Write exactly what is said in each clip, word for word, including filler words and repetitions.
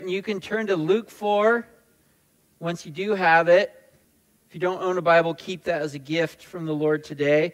You can turn to Luke four once you do have it. If you don't own a Bible, keep that as a gift from the Lord today.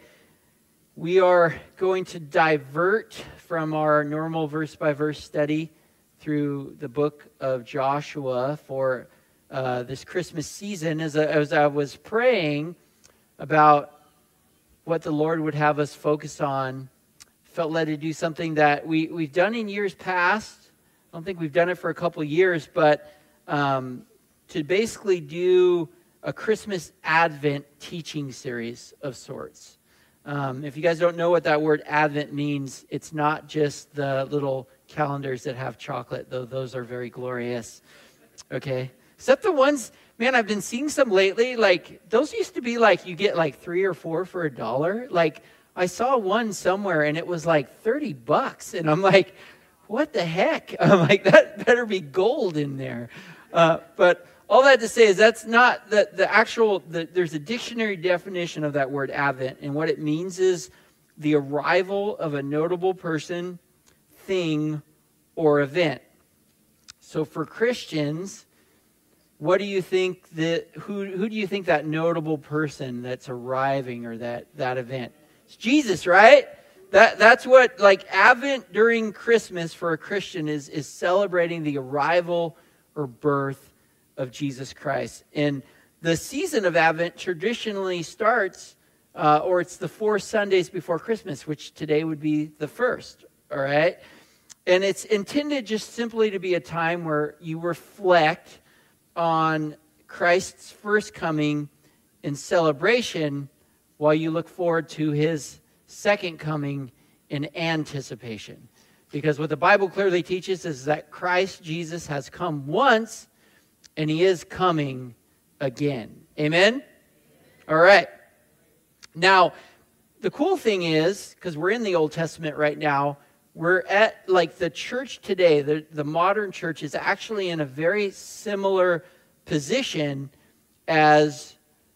We are going to divert from our normal verse-by-verse study through the book of Joshua for uh, this Christmas season. As I, as I was praying about what the Lord would have us focus on, felt led to do something that we, we've done in years past. I don't think we've done it for a couple of years, but um, to basically do a Christmas Advent teaching series of sorts. Um, if you guys don't know what that word Advent means, it's not just the little calendars that have chocolate, though those are very glorious. Okay? Except the ones, man, I've been seeing some lately, like, those used to be like, you get like three or four for a dollar. Like, I saw one somewhere and it was like thirty bucks. And I'm like, what the heck? I'm like, that better be gold in there. Uh, but all that to say is that's not the, the actual, the, there's a dictionary definition of that word Advent. And what it means is the arrival of a notable person, thing, or event. So for Christians, what do you think that, who, who do you think that notable person that's arriving or that, that event? It's Jesus, right? That that's what, like, Advent during Christmas for a Christian is, is celebrating the arrival or birth of Jesus Christ. And the season of Advent traditionally starts, uh, or it's the four Sundays before Christmas, which today would be the first, all right? And it's intended just simply to be a time where you reflect on Christ's first coming in celebration while you look forward to his second coming in anticipation. Because what the Bible clearly teaches is that Christ Jesus has come once and he is coming again. Amen? All right. Now, the cool thing is, because we're in the Old Testament right now, we're at, like, the church today, the, the modern church is actually in a very similar position as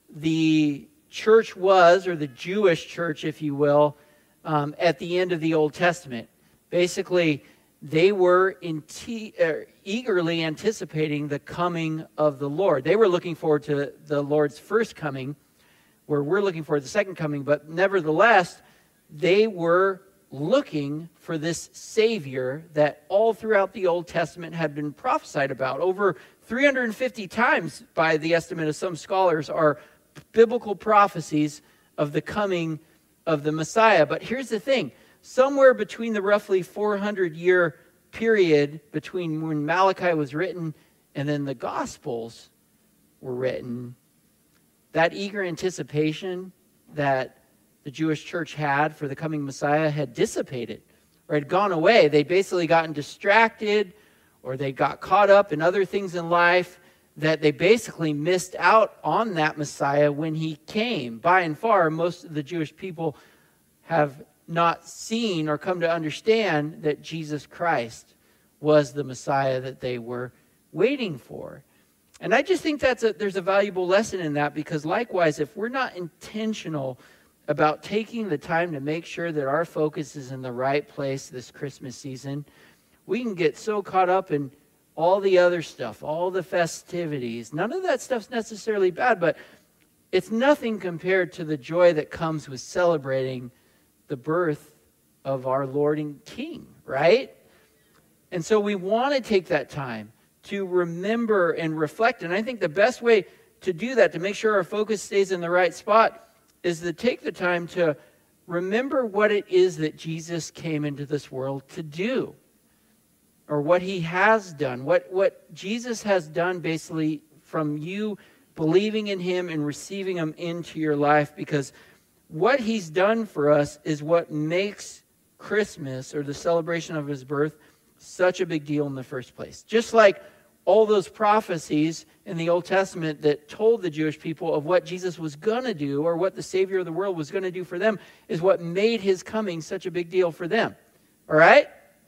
the church was, or the Jewish church, if you will, um, at the end of the Old Testament. Basically, they were in te- uh, eagerly anticipating the coming of the Lord. They were looking forward to the Lord's first coming, where we're looking forward to the second coming, but nevertheless, they were looking for this Savior that all throughout the Old Testament had been prophesied about. Over three hundred fifty times, by the estimate of some scholars, are biblical prophecies of the coming of the Messiah. But here's the thing. Somewhere between the roughly four hundred year period between when Malachi was written and then the Gospels were written, that eager anticipation that the Jewish church had for the coming Messiah had dissipated or had gone away. They'd basically gotten distracted, or they got caught up in other things in life, that they basically missed out on that Messiah when he came. By and far, most of the Jewish people have not seen or come to understand that Jesus Christ was the Messiah that they were waiting for. And I just think that's a, there's a valuable lesson in that, because likewise, if we're not intentional about taking the time to make sure that our focus is in the right place this Christmas season, we can get so caught up in all the other stuff, all the festivities. None of that stuff's necessarily bad, but it's nothing compared to the joy that comes with celebrating the birth of our Lord and King, right? And so we want to take that time to remember and reflect. And I think the best way to do that, to make sure our focus stays in the right spot, is to take the time to remember what it is that Jesus came into this world to do, or what he has done, what, what Jesus has done basically from you believing in him and receiving him into your life. Because what he's done for us is what makes Christmas, or the celebration of his birth, such a big deal in the first place. Just like all those prophecies in the Old Testament that told the Jewish people of what Jesus was going to do, or what the Savior of the world was going to do for them, is what made his coming such a big deal for them. All right?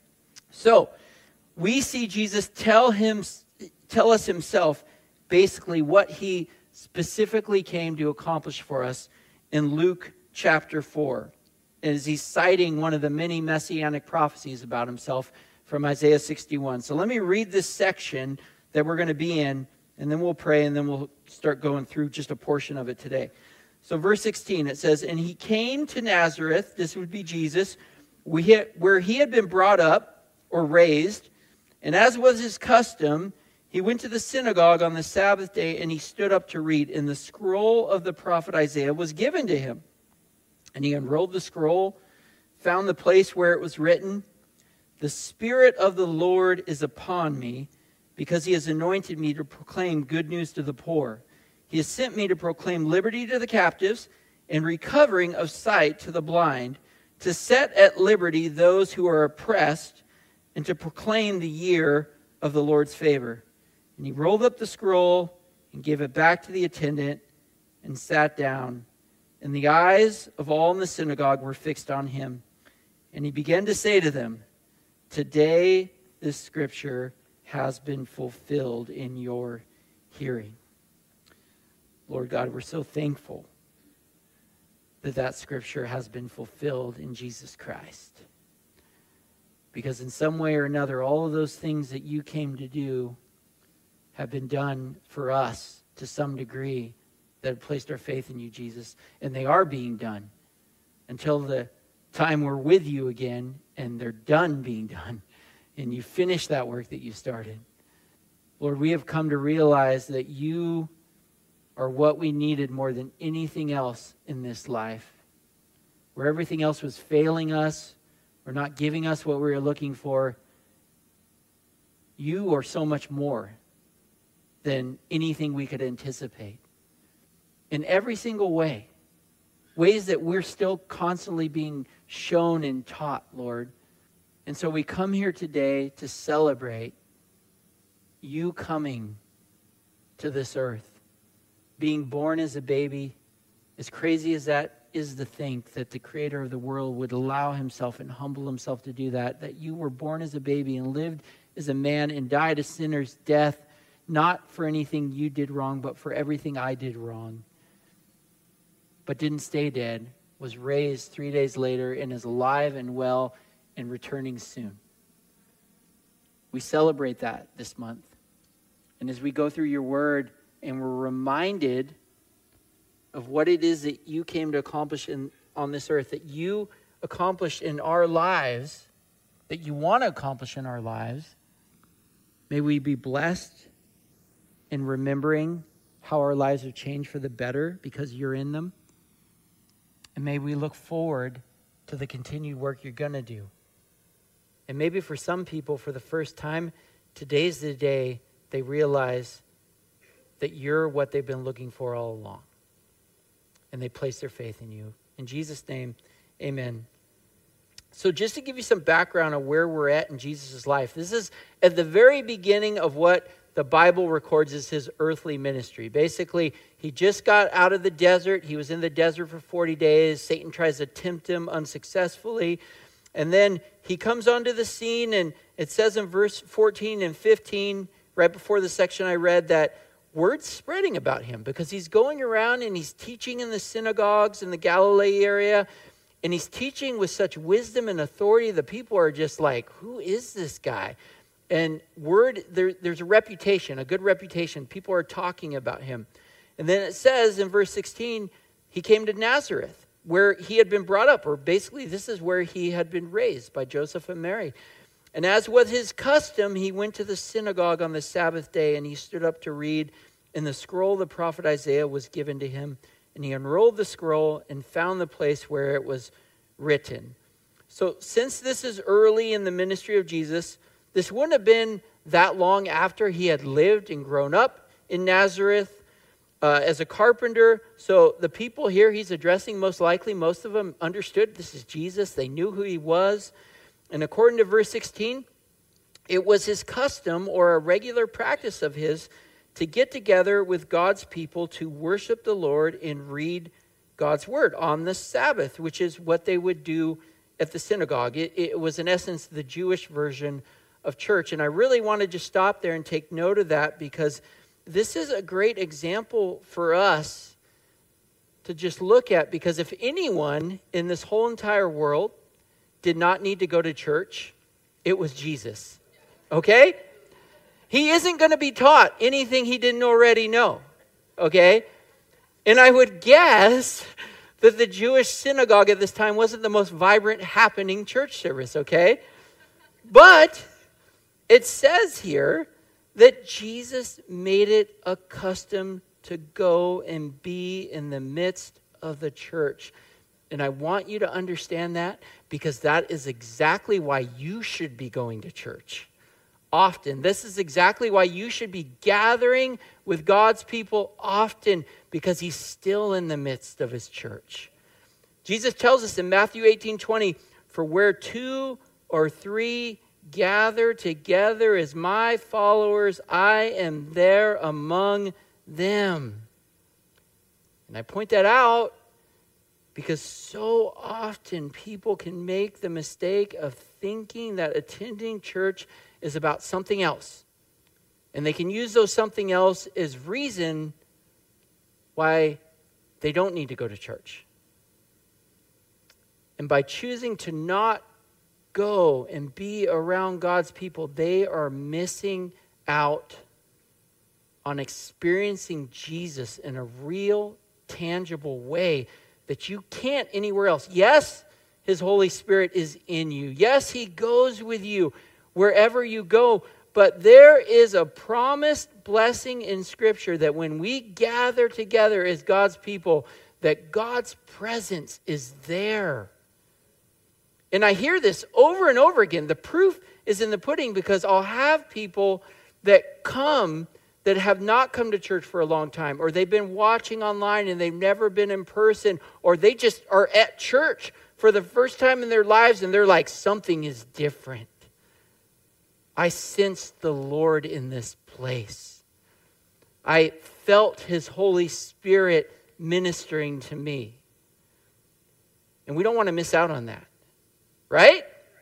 So, we see Jesus tell him, tell us himself basically what he specifically came to accomplish for us in Luke chapter four. As he's citing one of the many messianic prophecies about himself from Isaiah sixty-one. So let me read this section that we're going to be in, and then we'll pray, and then we'll start going through just a portion of it today. So verse sixteen, it says, "And he came to Nazareth," this would be Jesus, "where he had been brought up," or raised, "and as was his custom, he went to the synagogue on the Sabbath day, and he stood up to read. And the scroll of the prophet Isaiah was given to him. And he unrolled the scroll, found the place where it was written, 'The Spirit of the Lord is upon me, because he has anointed me to proclaim good news to the poor. He has sent me to proclaim liberty to the captives and recovering of sight to the blind, to set at liberty those who are oppressed, and to proclaim the year of the Lord's favor.' And he rolled up the scroll and gave it back to the attendant and sat down. And the eyes of all in the synagogue were fixed on him. And he began to say to them, 'Today this scripture has been fulfilled in your hearing.'" Lord God, we're so thankful that that scripture has been fulfilled in Jesus Christ. Because in some way or another, all of those things that you came to do have been done for us to some degree that have placed our faith in you, Jesus. And they are being done until the time we're with you again and they're done being done and you finish that work that you started. Lord, we have come to realize that you are what we needed more than anything else in this life. Where everything else was failing us or not giving us what we were looking for, you are so much more than anything we could anticipate. In every single way. Ways that we're still constantly being shown and taught, Lord. And so we come here today to celebrate you coming to this earth. Being born as a baby. As crazy as that is to think that the creator of the world would allow himself and humble himself to do that. That you were born as a baby and lived as a man and died a sinner's death. Not for anything you did wrong, but for everything I did wrong. But didn't stay dead, was raised three days later, and is alive and well and returning soon. We celebrate that this month. And as we go through your word and we're reminded of what it is that you came to accomplish in, on this earth, that you accomplished in our lives, that you want to accomplish in our lives, may we be blessed in remembering how our lives have changed for the better because you're in them. And may we look forward to the continued work you're going to do. And maybe for some people, for the first time, today's the day they realize that you're what they've been looking for all along. And they place their faith in you. In Jesus' name, amen. So just to give you some background on where we're at in Jesus' life, this is at the very beginning of what the Bible records as his earthly ministry. Basically, he just got out of the desert. He was in the desert for forty days. Satan tries to tempt him unsuccessfully. And then he comes onto the scene, and it says in verse fourteen and fifteen, right before the section I read, that word's spreading about him because he's going around and he's teaching in the synagogues in the Galilee area. And he's teaching with such wisdom and authority. The people are just like, who is this guy? And word, there, there's a reputation, a good reputation. People are talking about him. And then it says in verse sixteen, he came to Nazareth, where he had been brought up. Or basically, this is where he had been raised by Joseph and Mary. And as was his custom, he went to the synagogue on the Sabbath day, and he stood up to read. And the scroll of the prophet Isaiah was given to him. And he unrolled the scroll and found the place where it was written. So since this is early in the ministry of Jesus, this wouldn't have been that long after he had lived and grown up in Nazareth uh, as a carpenter. So the people here he's addressing, most likely, most of them understood this is Jesus. They knew who he was. And according to verse sixteen, it was his custom or a regular practice of his to get together with God's people to worship the Lord and read God's word on the Sabbath, which is what they would do at the synagogue. It, it was, in essence, the Jewish version of church. And I really want to just stop there and take note of that because this is a great example for us to just look at. Because if anyone in this whole entire world did not need to go to church, It was Jesus. Okay? He isn't going to be taught anything he didn't already know. Okay? And I would guess that the Jewish synagogue at this time wasn't the most vibrant, happening church service, okay? But it says here that Jesus made it a custom to go and be in the midst of the church. And I want you to understand that, because that is exactly why you should be going to church often. This is exactly why you should be gathering with God's people often, because he's still in the midst of his church. Jesus tells us in Matthew eighteen twenty, for where two or three gather together as my followers, I am there among them. And I point that out because so often people can make the mistake of thinking that attending church is about something else. And they can use those something else as reason why they don't need to go to church. And by choosing to not go and be around God's people, they are missing out on experiencing Jesus in a real, tangible way that you can't anywhere else. Yes, his Holy Spirit is in you. Yes, he goes with you wherever you go. But there is a promised blessing in Scripture that when we gather together as God's people, that God's presence is there. And I hear this over and over again. The proof is in the pudding, because I'll have people that come that have not come to church for a long time, or they've been watching online and they've never been in person, or they just are at church for the first time in their lives and they're like, something is different. I sensed the Lord in this place. I felt his Holy Spirit ministering to me. And we don't want to miss out on that. Right?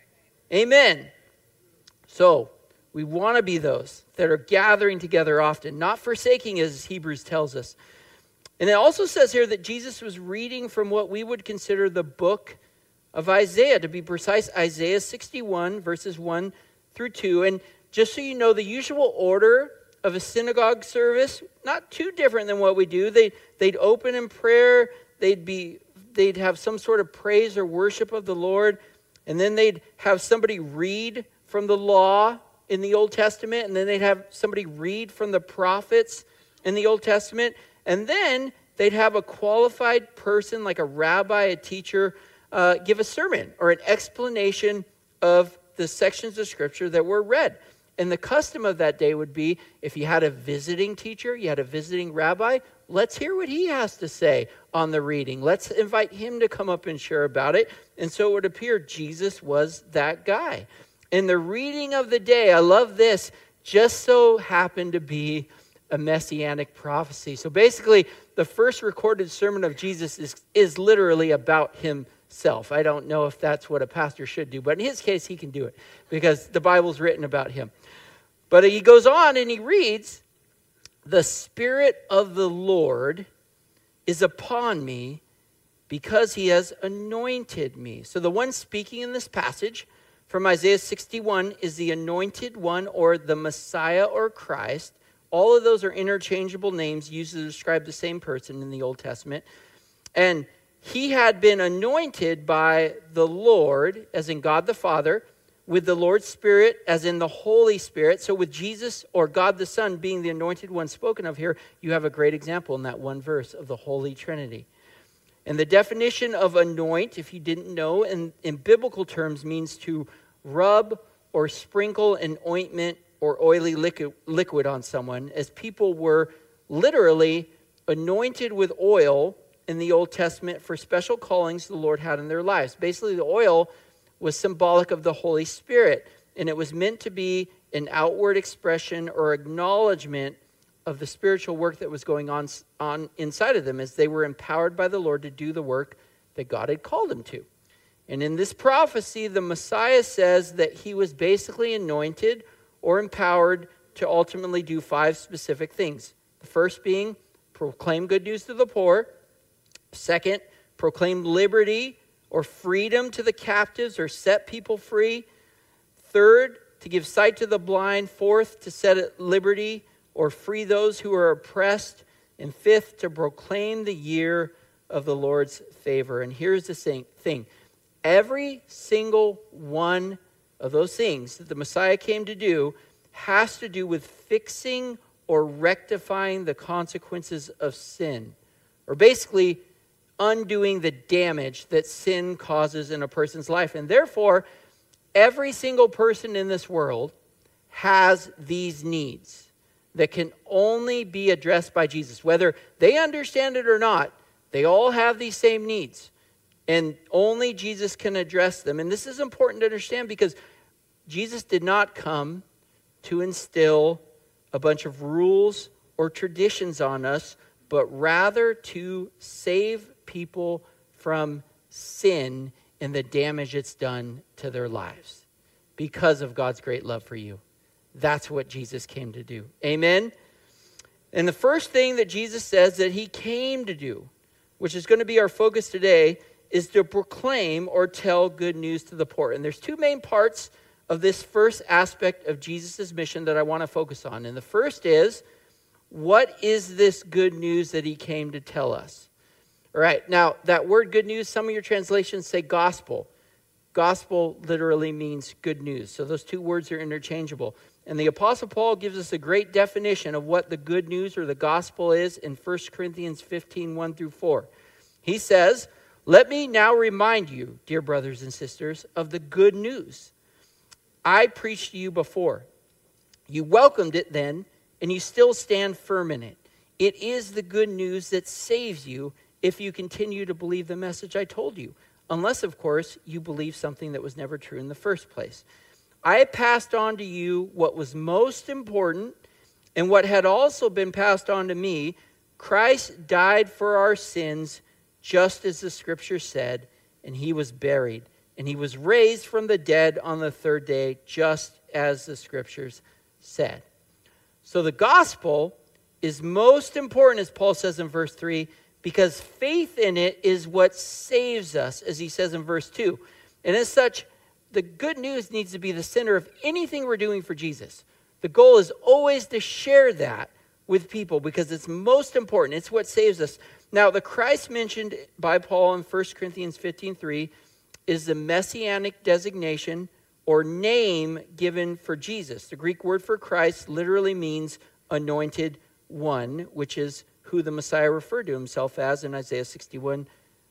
Amen. So, we want to be those that are gathering together often, not forsaking, as Hebrews tells us. And it also says here that Jesus was reading from what we would consider the book of Isaiah. To be precise, Isaiah sixty-one, verses one through two. And just so you know, the usual order of a synagogue service, not too different than what we do. They, they'd open in prayer. They'd be, they'd have some sort of praise or worship of the Lord. And then they'd have somebody read from the law in the Old Testament. And then they'd have somebody read from the prophets in the Old Testament. And then they'd have a qualified person, like a rabbi, a teacher, uh, give a sermon or an explanation of the sections of Scripture that were read. And the custom of that day would be, if you had a visiting teacher, you had a visiting rabbi, let's hear what he has to say on the reading. Let's invite him to come up and share about it. And so it would appear Jesus was that guy. And the reading of the day, I love this, just so happened to be a messianic prophecy. So basically, the first recorded sermon of Jesus is, is literally about himself. I don't know if that's what a pastor should do, but in his case, he can do it because the Bible's written about him. But he goes on and he reads, "The Spirit of the Lord is upon me because he has anointed me." So the one speaking in this passage from Isaiah sixty-one is the anointed one, or the Messiah or Christ. All of those are interchangeable names used to describe the same person in the Old Testament. And he had been anointed by the Lord, as in God the Father, with the Lord's Spirit, as in the Holy Spirit. So with Jesus, or God the Son, being the anointed one spoken of here, you have a great example in that one verse of the Holy Trinity. And the definition of anoint, if you didn't know, in, in biblical terms means to rub or sprinkle an ointment or oily liquid, liquid on someone, as people were literally anointed with oil in the Old Testament for special callings the Lord had in their lives. Basically, the oil was symbolic of the Holy Spirit, and it was meant to be an outward expression or acknowledgement of the spiritual work that was going on, on inside of them as they were empowered by the Lord to do the work that God had called them to. And in this prophecy, the Messiah says that he was basically anointed or empowered to ultimately do five specific things. The first being proclaim good news to the poor. Second, proclaim liberty or freedom to the captives, or set people free. Third, to give sight to the blind. Fourth, to set at liberty or free those who are oppressed. And fifth, to proclaim the year of the Lord's favor. And here's the thing. Every single one of those things that the Messiah came to do has to do with fixing or rectifying the consequences of sin. Or basically undoing the damage that sin causes in a person's life. And therefore, every single person in this world has these needs that can only be addressed by Jesus. Whether they understand it or not, they all have these same needs. And only Jesus can address them. And this is important to understand because Jesus did not come to instill a bunch of rules or traditions on us, but rather to save people from sin and the damage it's done to their lives because of God's great love for you. That's what Jesus came to do. Amen? And the first thing that Jesus says that he came to do, which is going to be our focus today, is to proclaim or tell good news to the poor. And there's two main parts of this first aspect of Jesus' mission that I want to focus on. And the first is, what is this good news that he came to tell us? All right, now that word good news, some of your translations say gospel. Gospel literally means good news. So those two words are interchangeable. And the Apostle Paul gives us a great definition of what the good news or the gospel is in First Corinthians fifteen, one through four. He says, "Let me now remind you, dear brothers and sisters, of the good news I preached to you before. You welcomed it then, and you still stand firm in it. It is the good news that saves you if you continue to believe the message I told you. Unless, of course, you believe something that was never true in the first place. I passed on to you what was most important and what had also been passed on to me. Christ died for our sins, just as the scripture said, and he was buried. And he was raised from the dead on the third day, just as the scriptures said." So the gospel is most important, as Paul says in verse three, because faith in it is what saves us, as he says in verse two. And as such, the good news needs to be the center of anything we're doing for Jesus. The goal is always to share that with people because it's most important. It's what saves us. Now, the Christ mentioned by Paul in First Corinthians fifteen three is the messianic designation or name given for Jesus. The Greek word for Christ literally means anointed one, which is who the Messiah referred to himself as in Isaiah sixty-one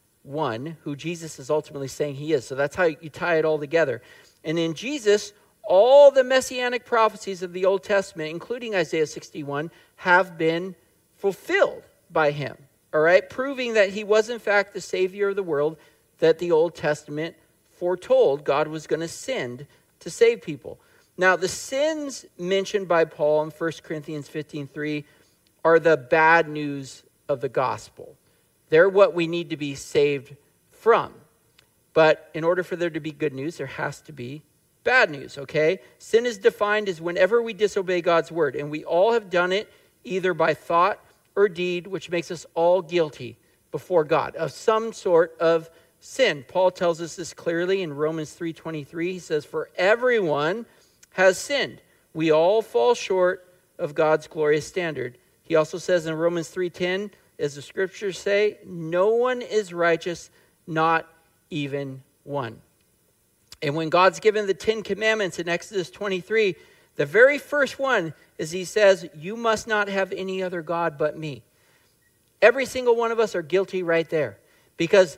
one, who Jesus is ultimately saying he is. So that's how you tie it all together. And in Jesus, all the messianic prophecies of the Old Testament, including Isaiah sixty-one, have been fulfilled by him. All right, proving that he was in fact the Savior of the world that the Old Testament foretold God was going to send to save people. Now, the sins mentioned by Paul in First Corinthians fifteen three are the bad news of the gospel. They're what we need to be saved from. But in order for there to be good news, there has to be bad news, okay? Sin is defined as whenever we disobey God's word, and we all have done it either by thought or deed, which makes us all guilty before God of some sort of sin. Paul tells us this clearly in Romans three twenty-three. He says, "For everyone has sinned. We all fall short of God's glorious standard." He also says in Romans three ten, as the scriptures say, "No one is righteous, not even one." And when God's given the Ten Commandments in Exodus twenty-three, the very first one is he says, "You must not have any other God but me." Every single one of us are guilty right there. Because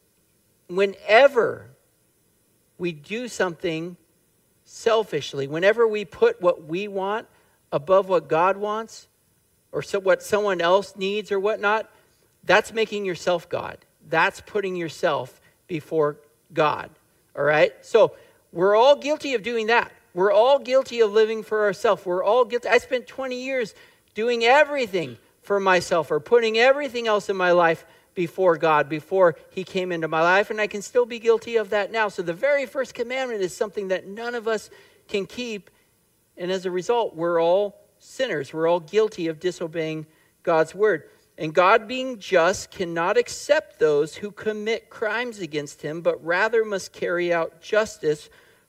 whenever we do something selfishly, whenever we put what we want above what God wants, or so what someone else needs or whatnot, that's making yourself God. That's putting yourself before God. All right? So we're all guilty of doing that. We're all guilty of living for ourselves. We're all guilty. I spent twenty years doing everything for myself or putting everything else in my life before God, before he came into my life, and I can still be guilty of that now. So the very first commandment is something that none of us can keep, and as a result, we're all sinners. We're all guilty of disobeying God's word. And God, being just, cannot accept those who commit crimes against him, but rather must carry out justice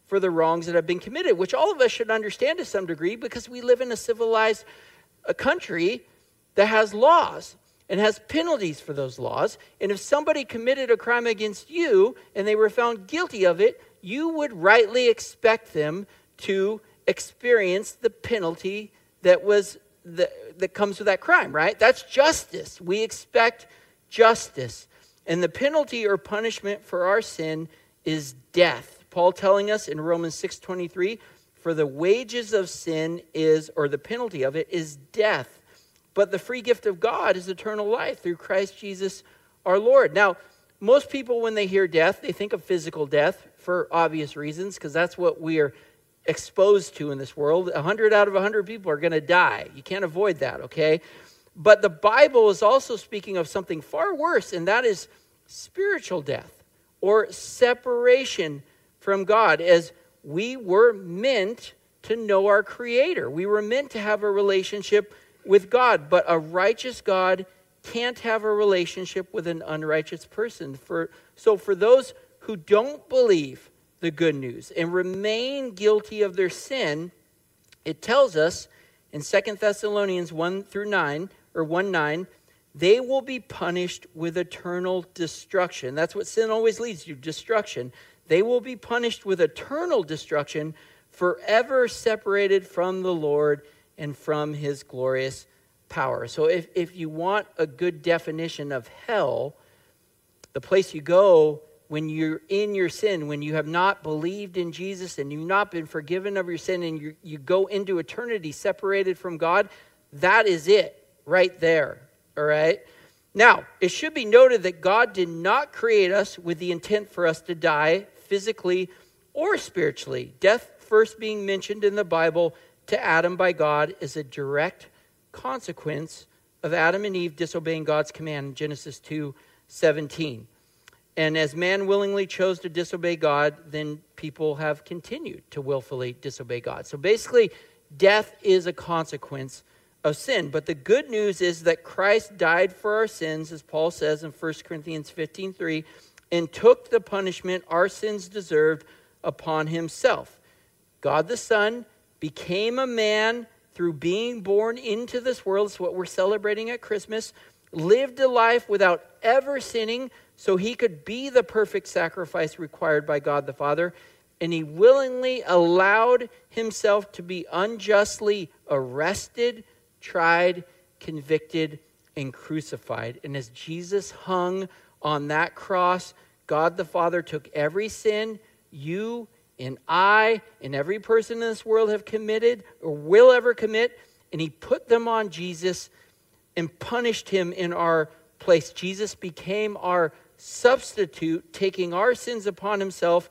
for the wrongs that have been committed, which all of us should understand to some degree because we live in a civilized a country that has laws and has penalties for those laws. And if somebody committed a crime against you and they were found guilty of it, you would rightly expect them to experience the penalty that was the, that comes with that crime, right? That's justice. We expect justice. And the penalty or punishment for our sin is death. Paul telling us in Romans six twenty-three, for the wages of sin is, or the penalty of it is death. But the free gift of God is eternal life through Christ Jesus our Lord. Now, most people, when they hear death, they think of physical death for obvious reasons, because that's what we are exposed to in this world. A hundred out of a hundred people are going to die. You can't avoid that, okay? But the Bible is also speaking of something far worse, and that is spiritual death or separation from God, as we were meant to know our Creator. We were meant to have a relationship with God, but a righteous God can't have a relationship with an unrighteous person. For so for those who don't believe the good news and remain guilty of their sin, it tells us in Second Thessalonians one through nine, or one nine, they will be punished with eternal destruction. That's what sin always leads to, destruction. They will be punished with eternal destruction, forever separated from the Lord and from his glorious power. So if, if you want a good definition of hell, the place you go when you're in your sin, when you have not believed in Jesus and you've not been forgiven of your sin, and you, you go into eternity separated from God, that is it right there, all right? Now, it should be noted that God did not create us with the intent for us to die physically or spiritually. Death first being mentioned in the Bible to Adam by God is a direct consequence of Adam and Eve disobeying God's command in Genesis two seventeen. And as man willingly chose to disobey God, then people have continued to willfully disobey God. So basically, death is a consequence of sin. But the good news is that Christ died for our sins, as Paul says in First Corinthians fifteen three, and took the punishment our sins deserved upon himself. God the Son became a man through being born into this world. It's what we're celebrating at Christmas. Lived a life without ever sinning so he could be the perfect sacrifice required by God the Father. And he willingly allowed himself to be unjustly arrested, tried, convicted, and crucified. And as Jesus hung on that cross, God the Father took every sin you and I and every person in this world have committed or will ever commit, and he put them on Jesus and punished him in our place. Jesus became our substitute, taking our sins upon himself,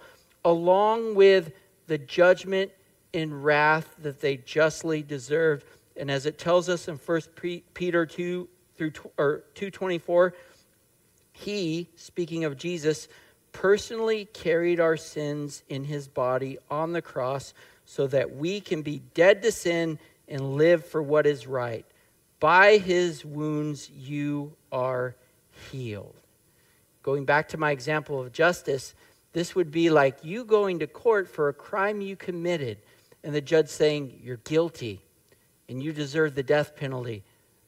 along with the judgment and wrath that they justly deserved. And as it tells us in First Peter two through or two twenty-four, he, speaking of Jesus, personally carried our sins in his body on the cross so that we can be dead to sin and live for what is right. By his wounds you are healed. Going back to my example of justice, this would be like you going to court for a crime you committed and the judge saying, you're guilty and you deserve the death penalty,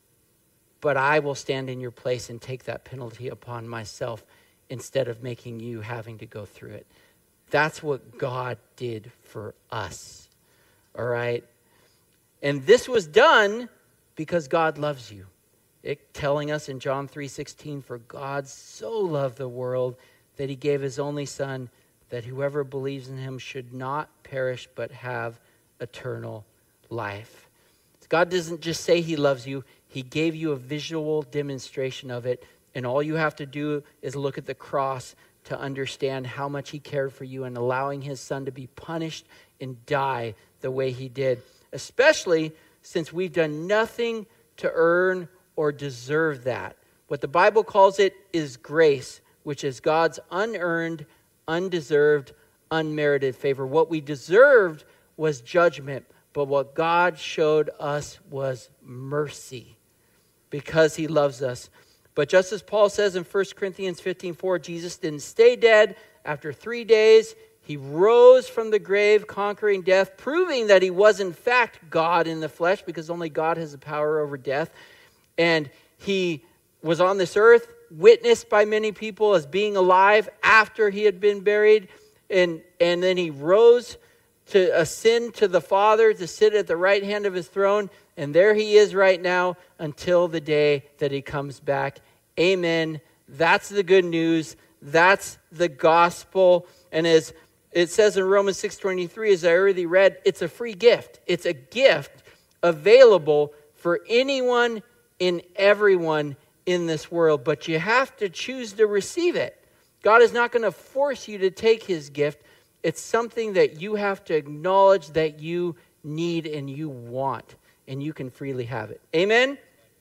but I will stand in your place and take that penalty upon myself instead of making you having to go through it. That's what God did for us. All right? And this was done because God loves you. It telling us in John three sixteen, for God so loved the world that he gave his only son, that whoever believes in him should not perish but have eternal life. God doesn't just say he loves you. He gave you a visual demonstration of it. And all you have to do is look at the cross to understand how much he cared for you and allowing his son to be punished and die the way he did. Especially since we've done nothing to earn or deserve that. What the Bible calls it is grace, which is God's unearned, undeserved, unmerited favor. What we deserved was judgment, but what God showed us was mercy because he loves us. But just as Paul says in First Corinthians fifteen four, Jesus didn't stay dead. After three days, He rose from the grave, conquering death, proving that he was in fact God in the flesh, because only God has the power over death. And he was on this earth, witnessed by many people as being alive after he had been buried. And, and then he rose to ascend to the Father, to sit at the right hand of his throne. And there he is right now until the day that he comes back. Amen. That's the good news. That's the gospel. And as it says in Romans six twenty-three, as I already read, it's a free gift. It's a gift available for anyone and everyone in this world. But you have to choose to receive it. God is not going to force you to take his gift. It's something that you have to acknowledge that you need and you want. And you can freely have it. Amen?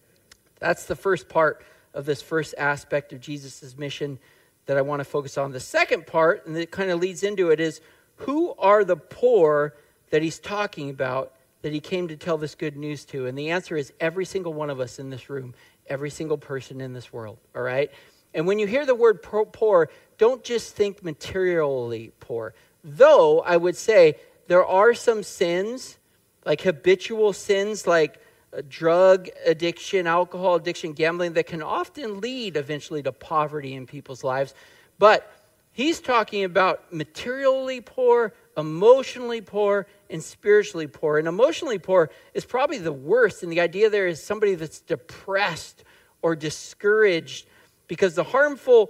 That's the first part of this first aspect of Jesus' mission that I want to focus on. The second part, and it kind of leads into it, is who are the poor that he's talking about that he came to tell this good news to? And the answer is every single one of us in this room, every single person in this world, all right? And when you hear the word poor, don't just think materially poor. Though I would say there are some sins, like habitual sins, like drug addiction, alcohol addiction, gambling, that can often lead eventually to poverty in people's lives. But he's talking about materially poor, emotionally poor, and spiritually poor. And emotionally poor is probably the worst. And the idea there is somebody that's depressed or discouraged, because the harmful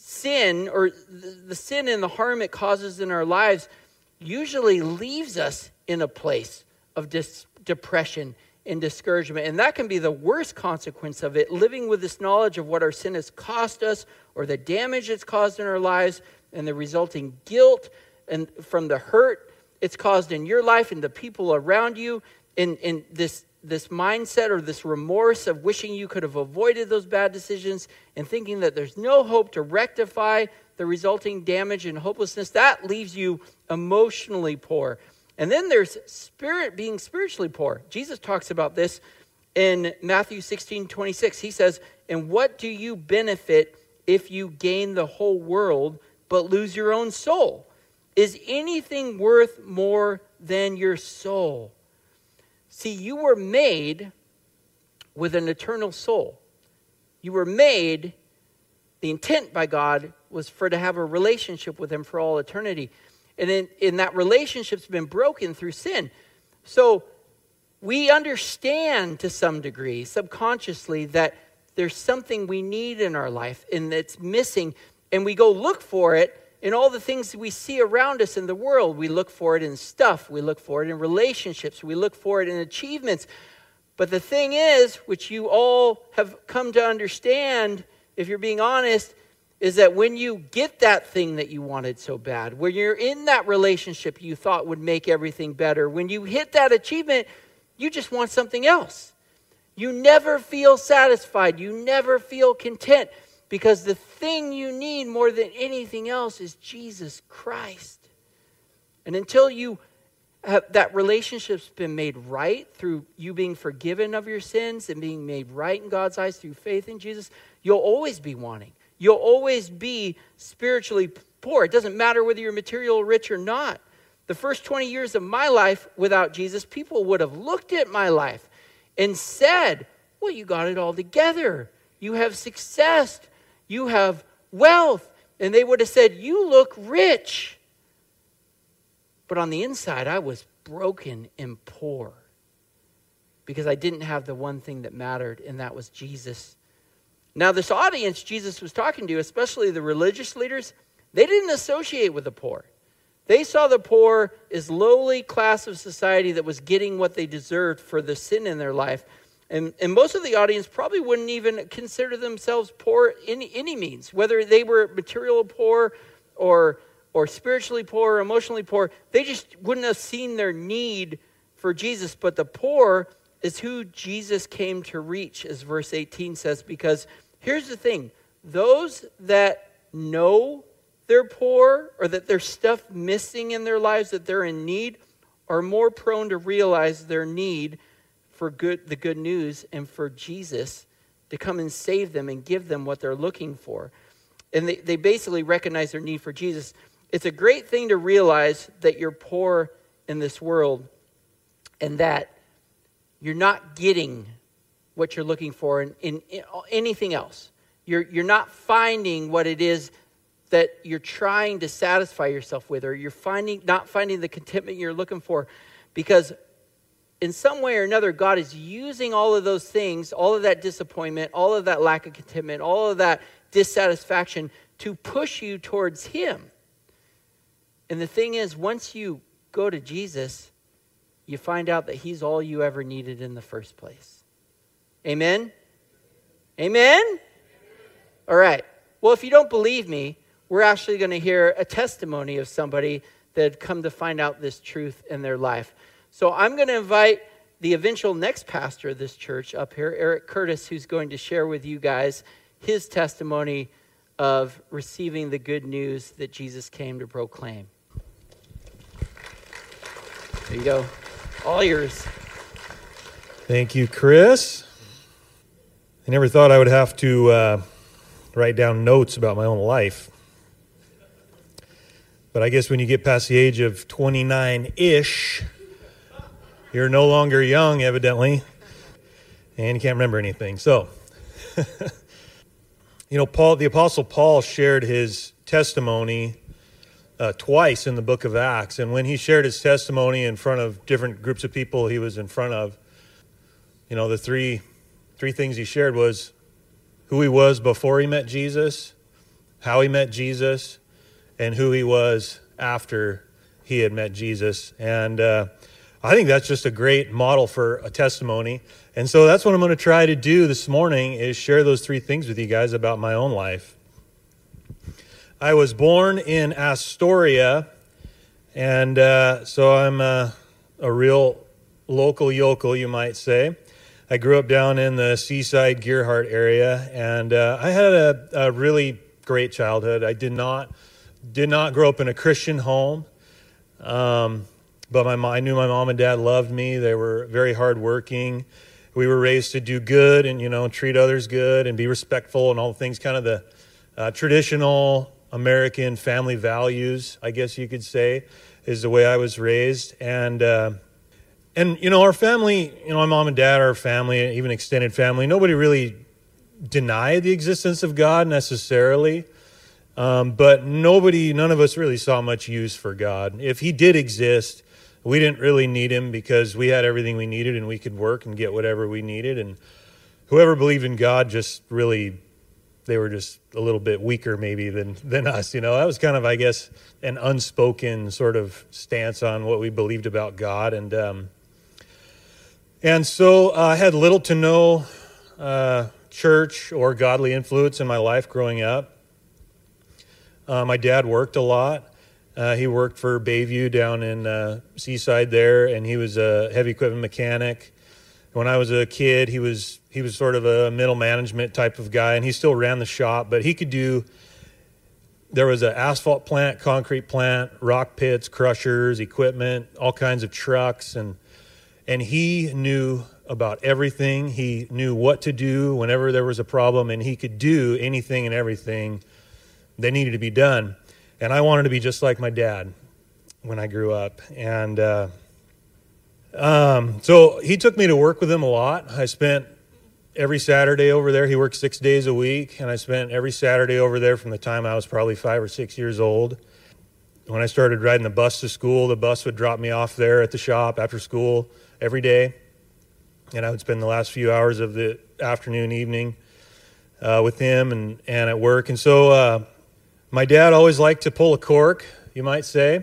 sin, or the sin and the harm it causes in our lives, usually leaves us in a place of dis- depression and discouragement. And that can be the worst consequence of it, living with this knowledge of what our sin has cost us, or the damage it's caused in our lives, and the resulting guilt and from the hurt it's caused in your life and the people around you, and, and this, this mindset or this remorse of wishing you could have avoided those bad decisions, and thinking that there's no hope to rectify the resulting damage and hopelessness. That leaves you emotionally poor. And then there's spirit being spiritually poor. Jesus talks about this in Matthew sixteen twenty-six. He says, "And what do you benefit if you gain the whole world but lose your own soul? Is anything worth more than your soul?" See, you were made with an eternal soul. You were made, the intent by God was for to have a relationship with him for all eternity. And in, in that relationship's been broken through sin. So we understand to some degree, subconsciously, that there's something we need in our life and that's missing. And we go look for it in all the things we see around us in the world. We look for it in stuff. We look for it in relationships. We look for it in achievements. But the thing is, which you all have come to understand, if you're being honest, is that when you get that thing that you wanted so bad, when you're in that relationship you thought would make everything better, when you hit that achievement, you just want something else. You never feel satisfied. You never feel content, because the thing you need more than anything else is Jesus Christ. And until you have, that relationship's been made right through you being forgiven of your sins and being made right in God's eyes through faith in Jesus, you'll always be wanting. You'll always be spiritually poor. It doesn't matter whether you're material rich or not. The first twenty years of my life without Jesus, people would have looked at my life and said, well, you got it all together. You have success. You have wealth. And they would have said, you look rich. But on the inside, I was broken and poor, because I didn't have the one thing that mattered, and that was Jesus. Now, this audience Jesus was talking to, especially the religious leaders, they didn't associate with the poor. They saw the poor as lowly class of society that was getting what they deserved for the sin in their life. And, and most of the audience probably wouldn't even consider themselves poor in any means, whether they were material poor or, or spiritually poor or emotionally poor. They just wouldn't have seen their need for Jesus. But the poor is who Jesus came to reach, as verse eighteen says, because here's the thing. Those that know they're poor, or that there's stuff missing in their lives, that they're in need, are more prone to realize their need for good, the good news, and for Jesus to come and save them and give them what they're looking for. And they, they basically recognize their need for Jesus. It's a great thing to realize that you're poor in this world and that you're not getting what you're looking for in, in, in anything else. You're, you're not finding what it is that you're trying to satisfy yourself with, or you're finding not finding the contentment you're looking for, because in some way or another, God is using all of those things, all of that disappointment, all of that lack of contentment, all of that dissatisfaction to push you towards Him. And the thing is, once you go to Jesus, you find out that He's all you ever needed in the first place. Amen? Amen? All right. Well, if you don't believe me, we're actually going to hear a testimony of somebody that had come to find out this truth in their life. So I'm going to invite the eventual next pastor of this church up here, Eric Curtis, who's going to share with you guys his testimony of receiving the good news that Jesus came to proclaim. There you go. All yours. Thank you, Chris. I never thought I would have to uh, write down notes about my own life. But I guess when you get past the age of twenty-nine-ish, you're no longer young, evidently, and you can't remember anything. So, you know, Paul, the Apostle Paul shared his testimony uh, twice in the book of Acts. And when he shared his testimony in front of different groups of people he was in front of, you know, the three three things he shared was who he was before he met Jesus, how he met Jesus, and who he was after he had met Jesus. And uh, I think that's just a great model for a testimony. And so that's what I'm going to try to do this morning, is share those three things with you guys about my own life. I was born in Astoria, and uh, so I'm uh, a real local yokel, you might say. I grew up down in the Seaside, Gearhart area, and uh, I had a, a really great childhood. I did not did not grow up in a Christian home, um, but my I knew my mom and dad loved me. They were very hardworking. We were raised to do good and, you know, treat others good and be respectful and all the things, kind of the uh, traditional American family values, I guess you could say, is the way I was raised. And uh, and you know, our family, you know, my mom and dad, our family, even extended family, nobody really denied the existence of God necessarily. Um, but nobody, none of us really saw much use for God. If He did exist, we didn't really need Him because we had everything we needed and we could work and get whatever we needed. And whoever believed in God just really, they were just a little bit weaker maybe than, than us. You know, that was kind of, I guess, an unspoken sort of stance on what we believed about God. And, um, and so uh, I had little to no uh, church or godly influence in my life growing up. Uh, my dad worked a lot. Uh, he worked for Bayview down in uh, Seaside there, and he was a heavy equipment mechanic. When I was a kid, he was he was sort of a middle management type of guy, and he still ran the shop, but he could do, there was an asphalt plant, concrete plant, rock pits, crushers, equipment, all kinds of trucks, and and he knew about everything. He knew what to do whenever there was a problem, and he could do anything and everything that needed to be done. And I wanted to be just like my dad when I grew up. And uh, um, so he took me to work with him a lot. I spent every Saturday over there. He worked six days a week, and I spent every Saturday over there from the time I was probably five or six years old. When I started riding the bus to school, the bus would drop me off there at the shop after school every day. And I would spend the last few hours of the afternoon, evening uh, with him and, and at work. And so uh, my dad always liked to pull a cork, you might say.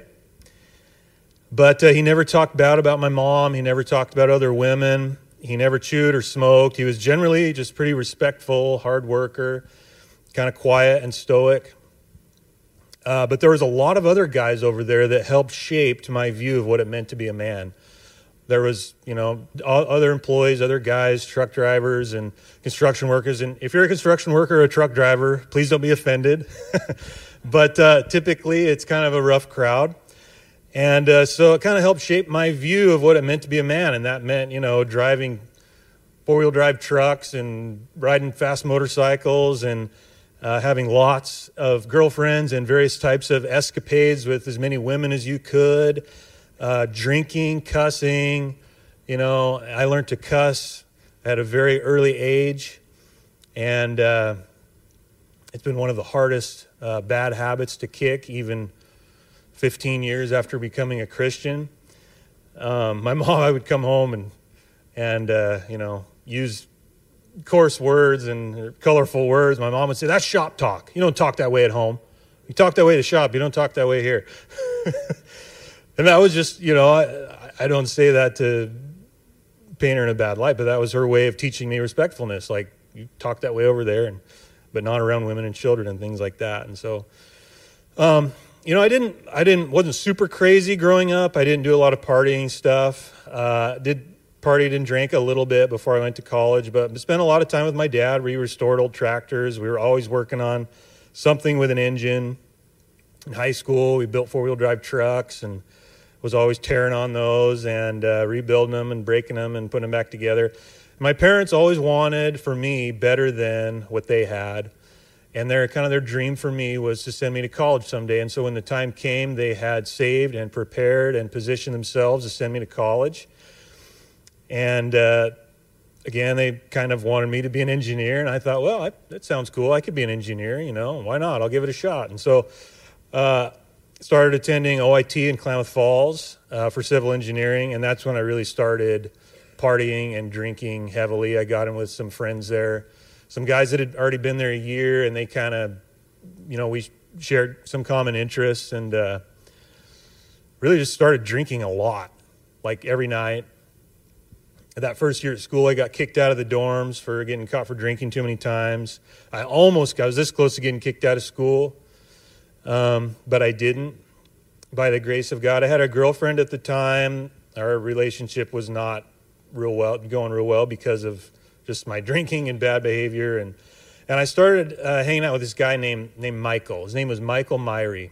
But uh, he never talked bad about my mom. He never talked about other women. He never chewed or smoked. He was generally just pretty respectful, hard worker, kind of quiet and stoic. Uh, but there was a lot of other guys over there that helped shape my view of what it meant to be a man. There was, you know, other employees, other guys, truck drivers and construction workers. And if you're a construction worker or a truck driver, please don't be offended. But uh, typically it's kind of a rough crowd. And uh, so it kind of helped shape my view of what it meant to be a man. And that meant, you know, driving four-wheel drive trucks and riding fast motorcycles and uh, having lots of girlfriends and various types of escapades with as many women as you could, uh, drinking, cussing. You know, I learned to cuss at a very early age, and uh, it's been one of the hardest uh, bad habits to kick, even fifteen years after becoming a Christian. Um, my mom, I would come home and, and uh, you know, use coarse words and colorful words. My mom would say, "That's shop talk. You don't talk that way at home. You talk that way at the shop. You don't talk that way here." And that was just, you know, I, I don't say that to paint her in a bad light, but that was her way of teaching me respectfulness. Like, you talk that way over there, and but not around women and children and things like that. And so, um, you know, I didn't, I didn't, wasn't super crazy growing up. I didn't do a lot of partying stuff. Uh, did partied and drank a little bit before I went to college, but spent a lot of time with my dad. We restored old tractors. We were always working on something with an engine. In high school, we built four-wheel drive trucks and was always tearing on those and uh, rebuilding them and breaking them and putting them back together. My parents always wanted for me better than what they had. And their kind of their dream for me was to send me to college someday. And so when the time came, they had saved and prepared and positioned themselves to send me to college. And uh, again, they kind of wanted me to be an engineer. And I thought, well, I, that sounds cool. I could be an engineer, you know, why not? I'll give it a shot. And so uh, started attending O I T in Klamath Falls uh, for civil engineering. And that's when I really started partying and drinking heavily. I got in with some friends there, some guys that had already been there a year. And they kind of, you know, we shared some common interests and uh, really just started drinking a lot, like every night. That first year at school, I got kicked out of the dorms for getting caught for drinking too many times. I almost, I was this close to getting kicked out of school, um, but I didn't, by the grace of God. I had a girlfriend at the time. Our relationship was not real well, going real well because of just my drinking and bad behavior. And and I started uh, hanging out with this guy named named Michael. His name was Michael Myrie.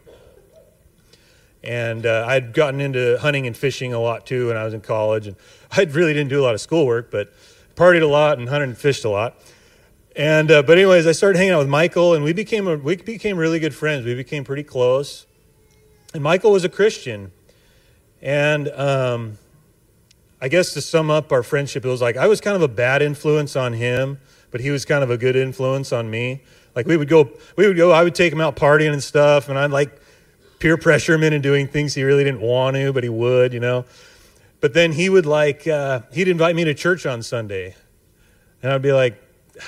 And uh, I'd gotten into hunting and fishing a lot too when I was in college. And I really didn't do a lot of schoolwork, but partied a lot and hunted and fished a lot. And uh, but anyways, I started hanging out with Michael, and we became a, we became really good friends. We became pretty close. And Michael was a Christian. And um, I guess to sum up our friendship, it was like I was kind of a bad influence on him, but he was kind of a good influence on me. Like we would go, we would go. I would take him out partying and stuff, and I'd like peer pressure him into doing things he really didn't want to, but he would, you know. But then he would like, uh, he'd invite me to church on Sunday. And I'd be like,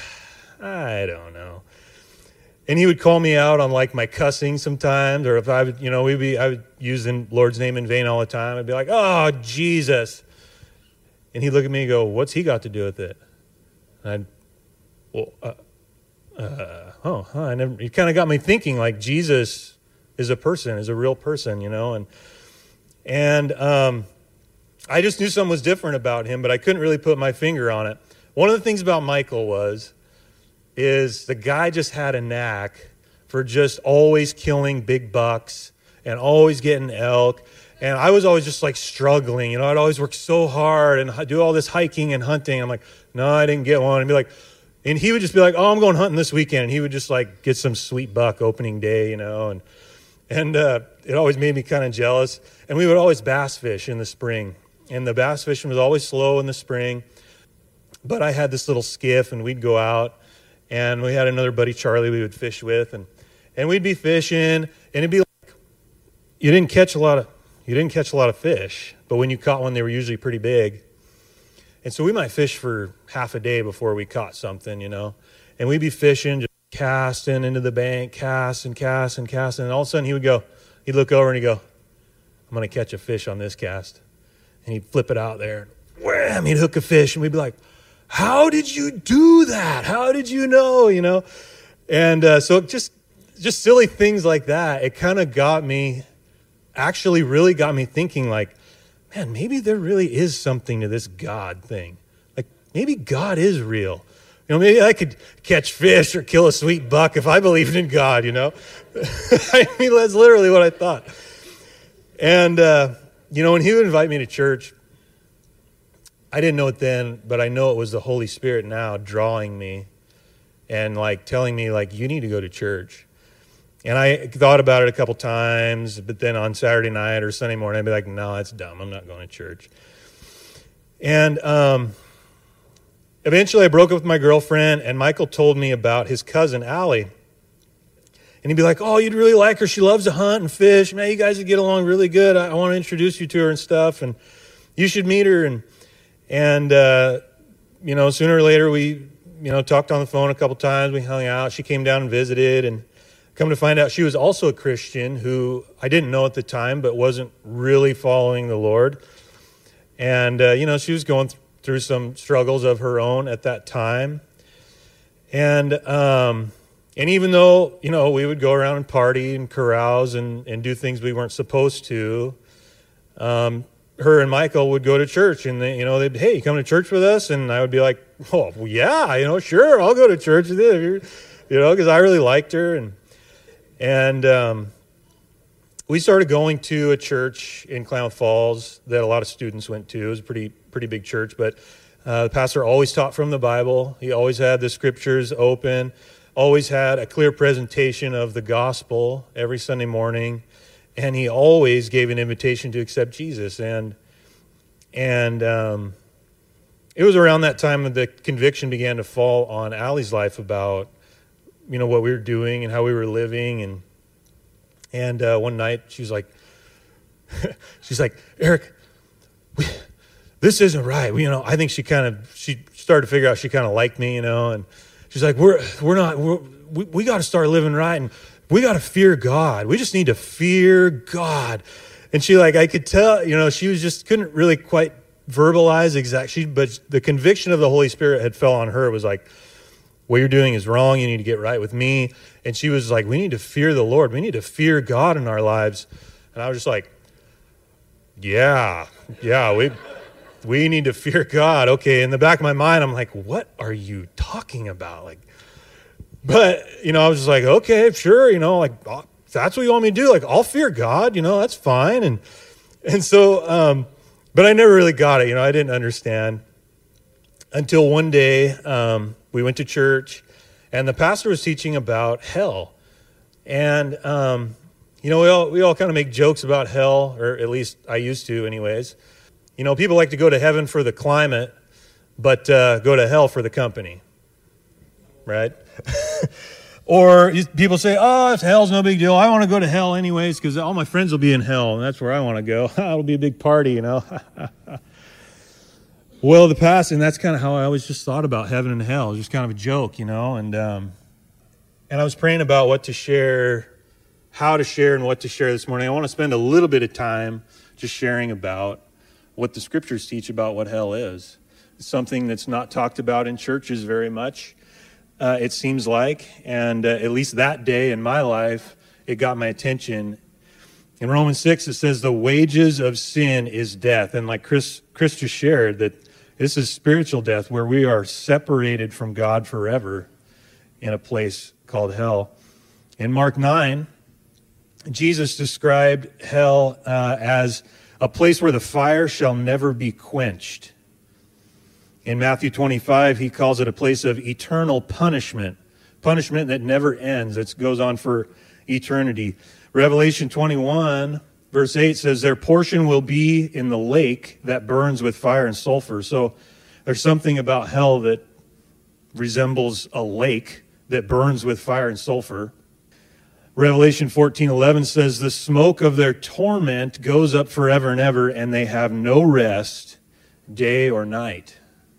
I don't know. And he would call me out on like my cussing sometimes, or if I would, you know, we'd be, I would use the Lord's name in vain all the time. I'd be like, oh, Jesus. And he'd look at me and go, what's he got to do with it? And I'd, well, uh, uh, oh, huh, I never, it kind of got me thinking like Jesus is a person, is a real person, you know, and and um, I just knew something was different about him, but I couldn't really put my finger on it. One of the things about Michael was, is the guy just had a knack for just always killing big bucks and always getting elk, and I was always just like struggling, you know, I'd always work so hard and do all this hiking and hunting. I'm like, no, I didn't get one, and be like, and he would just be like, oh, I'm going hunting this weekend, and he would just like get some sweet buck opening day, you know, and And uh, it always made me kind of jealous. And we would always bass fish in the spring. And the bass fishing was always slow in the spring. But I had this little skiff, and we'd go out. And we had another buddy, Charlie, we would fish with. And, and we'd be fishing. And it'd be like, you didn't catch a lot of, you didn't catch a lot of fish. But when you caught one, they were usually pretty big. And so we might fish for half a day before we caught something, you know. And we'd be fishing, just casting into the bank, cast and cast and cast, and all of a sudden he would go, he'd look over and he'd go, I'm going to catch a fish on this cast. And he'd flip it out there, wham, he'd hook a fish, and we'd be like, how did you do that? How did you know, you know? And uh, so just, just silly things like that, it kind of got me, actually really got me thinking like, man, maybe there really is something to this God thing. Like maybe God is real. You know, maybe I could catch fish or kill a sweet buck if I believed in God, you know. I mean, that's literally what I thought. And, uh, you know, when he would invite me to church, I didn't know it then, but I know it was the Holy Spirit now drawing me and like telling me like, you need to go to church. And I thought about it a couple times, but then on Saturday night or Sunday morning, I'd be like, no, that's dumb. I'm not going to church. And um, eventually I broke up with my girlfriend, and Michael told me about his cousin, Allie. And he'd be like, oh, you'd really like her. She loves to hunt and fish. Man, you guys would get along really good. I, I want to introduce you to her and stuff, and you should meet her. And, and uh, you know, sooner or later, we, you know, talked on the phone a couple times. We hung out. She came down and visited, and come to find out she was also a Christian who I didn't know at the time, but wasn't really following the Lord. And, uh, you know, she was going th- through some struggles of her own at that time. And, um... And even though, you know, we would go around and party and carouse and, and do things we weren't supposed to, um, her and Michael would go to church, and they, you know, they'd, hey, you come to church with us? And I would be like, oh, well, yeah, you know, sure, I'll go to church with you, you know, because I really liked her. And and um, we started going to a church in Klamath Falls that a lot of students went to. It was a pretty pretty big church, but uh, the pastor always taught from the Bible. He always had the scriptures open. Always had a clear presentation of the gospel every Sunday morning, and he always gave an invitation to accept Jesus. And and um, it was around that time that the conviction began to fall on Allie's life about, you know, what we were doing and how we were living. And and uh, one night she was like, she's like, Eric, we, this isn't right. We, you know, I think she kind of she started to figure out she kind of liked me, you know, and. She's like, we're we're not, we're, we we got to start living right, and we got to fear God. We just need to fear God. And she like, I could tell, you know, she was just, couldn't really quite verbalize exactly, but the conviction of the Holy Spirit had fell on her. It was like, what you're doing is wrong. You need to get right with me. And she was like, we need to fear the Lord. We need to fear God in our lives. And I was just like, yeah, yeah, we... We need to fear God. Okay, in the back of my mind, I'm like, what are you talking about? Like, but, you know, I was just like, okay, sure, you know, like, if that's what you want me to do, like, I'll fear God, you know, that's fine. And and so, um, but I never really got it, you know, I didn't understand until one day um, we went to church, and the pastor was teaching about hell. And, um, you know, we all, we all kind of make jokes about hell, or at least I used to anyways. You know, people like to go to heaven for the climate, but uh, go to hell for the company, right? Or people say, oh, hell's no big deal. I want to go to hell anyways because all my friends will be in hell, and that's where I want to go. It'll be a big party, you know. Well, the past, and that's kind of how I always just thought about heaven and hell. It was just kind of a joke, you know. And um, and I was praying about what to share, how to share, and what to share this morning. I want to spend a little bit of time just sharing about what the scriptures teach about what hell is. It's something that's not talked about in churches very much, uh, it seems like. And uh, at least that day in my life, it got my attention. In Romans six, it says, the wages of sin is death. And like Chris, Chris just shared, that this is spiritual death where we are separated from God forever in a place called hell. In Mark nine, Jesus described hell uh, as a place where the fire shall never be quenched. In Matthew twenty-five, he calls it a place of eternal punishment, punishment that never ends, that goes on for eternity. Revelation twenty-one, verse eight says, their portion will be in the lake that burns with fire and sulfur. So there's something about hell that resembles a lake that burns with fire and sulfur. Revelation fourteen eleven says, the smoke of their torment goes up forever and ever, and they have no rest day or night.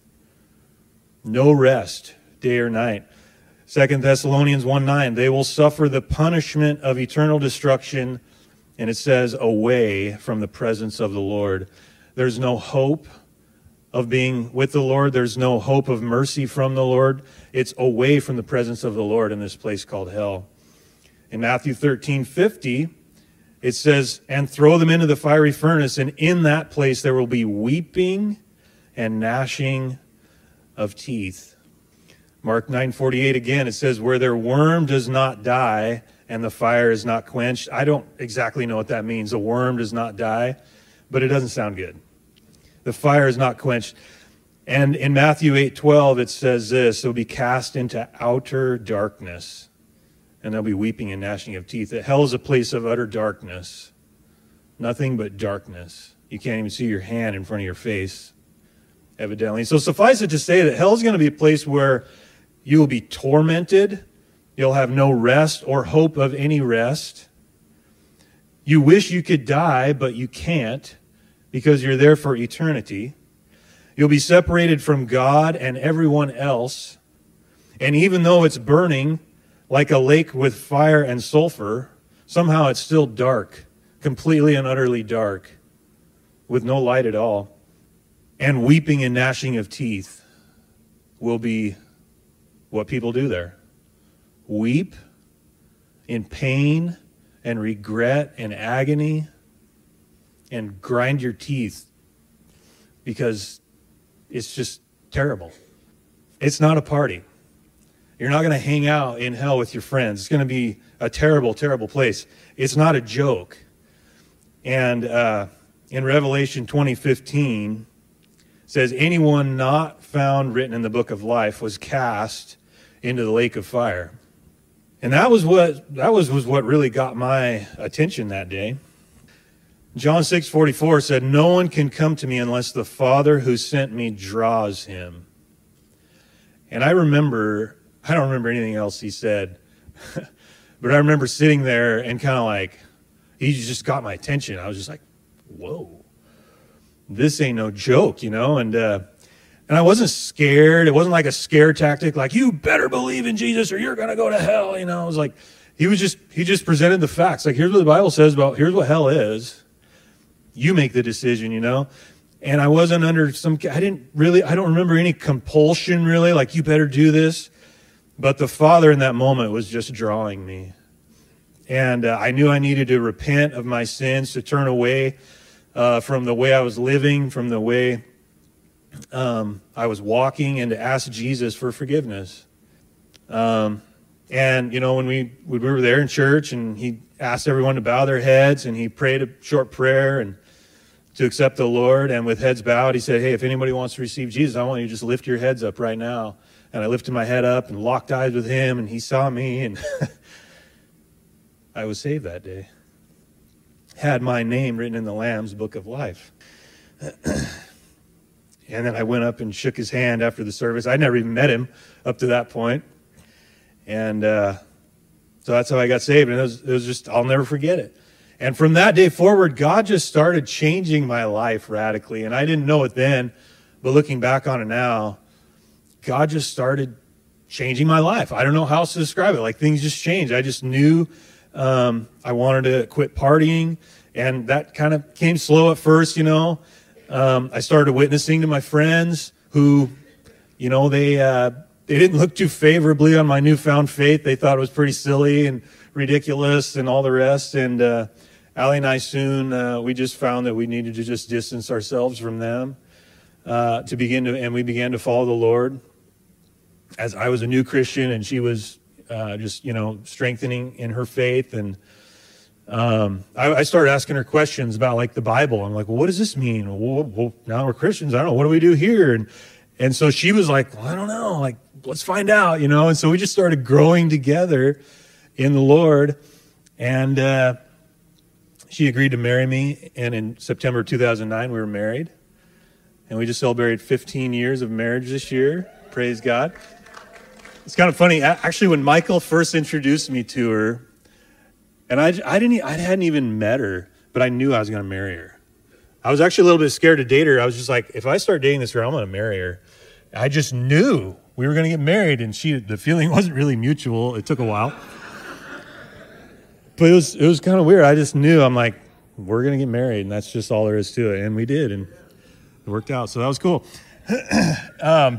No rest day or night. Second Thessalonians one nine, they will suffer the punishment of eternal destruction, and it says, away from the presence of the Lord. There's no hope of being with the Lord. There's no hope of mercy from the Lord. It's away from the presence of the Lord in this place called hell. In Matthew thirteen fifty, it says, and throw them into the fiery furnace, and in that place there will be weeping and gnashing of teeth. Mark nine forty-eight again, it says, where their worm does not die and the fire is not quenched. I don't exactly know what that means. A worm does not die, but it doesn't sound good. The fire is not quenched. And in Matthew eight twelve, it says this, they'll be cast into outer darkness, and they'll be weeping and gnashing of teeth. That hell is a place of utter darkness. Nothing but darkness. You can't even see your hand in front of your face, evidently. So suffice it to say that hell is going to be a place where you will be tormented. You'll have no rest or hope of any rest. You wish you could die, but you can't because you're there for eternity. You'll be separated from God and everyone else. And even though it's burning like a lake with fire and sulfur, somehow it's still dark, completely and utterly dark, with no light at all. And weeping and gnashing of teeth will be what people do there. Weep in pain and regret and agony and grind your teeth because it's just terrible. It's not a party. You're not going to hang out in hell with your friends. It's going to be a terrible, terrible place. It's not a joke. And uh, in Revelation twenty fifteen, it says, anyone not found written in the book of life was cast into the lake of fire. And that was what that was, was what really got my attention that day. John six forty-four said, no one can come to me unless the Father who sent me draws him. And I remember, I don't remember anything else he said, but I remember sitting there and kind of like, he just got my attention. I was just like, whoa, this ain't no joke, you know? And, uh, and I wasn't scared. It wasn't like a scare tactic, like, you better believe in Jesus or you're going to go to hell. You know, I was like, he was just, he just presented the facts. Like, here's what the Bible says about, here's what hell is. You make the decision, you know? And I wasn't under some, I didn't really, I don't remember any compulsion really, like, you better do this. But the Father in that moment was just drawing me. And uh, I knew I needed to repent of my sins, to turn away uh, from the way I was living, from the way um, I was walking, and to ask Jesus for forgiveness. Um, and, you know, when we, when we were there in church, and he asked everyone to bow their heads, and he prayed a short prayer and to accept the Lord, and with heads bowed, he said, hey, if anybody wants to receive Jesus, I want you to just lift your heads up right now. And I lifted my head up and locked eyes with him, and he saw me, and I was saved that day. Had my name written in the Lamb's book of life. And then I went up and shook his hand after the service. I'd never even met him up to that point. And uh, so that's how I got saved. And it was, it was just, I'll never forget it. And from that day forward, God just started changing my life radically. And I didn't know it then, but looking back on it now, God just started changing my life. I don't know how else to describe it. Like, things just changed. I just knew um, I wanted to quit partying, and that kind of came slow at first, you know. Um, I started witnessing to my friends who, you know, they uh, they didn't look too favorably on my newfound faith. They thought it was pretty silly and ridiculous and all the rest. And uh, Allie and I soon, uh, we just found that we needed to just distance ourselves from them uh, to begin to, and we began to follow the Lord. As I was a new Christian, and she was uh, just, you know, strengthening in her faith. And um, I, I started asking her questions about, like, the Bible. I'm like, well, what does this mean? Well, well, now we're Christians. I don't know. What do we do here? And and so she was like, well, I don't know. Like, let's find out, you know. And so we just started growing together in the Lord. And uh, she agreed to marry me. And in September two thousand nine, we were married. And we just celebrated fifteen years of marriage this year. Praise God. It's kind of funny. Actually, when Michael first introduced me to her, and I, I didn't, I hadn't even met her, but I knew I was going to marry her. I was actually a little bit scared to date her. I was just like, if I start dating this girl, I'm going to marry her. I just knew we were going to get married, and she, the feeling wasn't really mutual. It took a while, but it was, it was kind of weird. I just knew. I'm like, we're going to get married, and that's just all there is to it. And we did, and it worked out. So that was cool. um,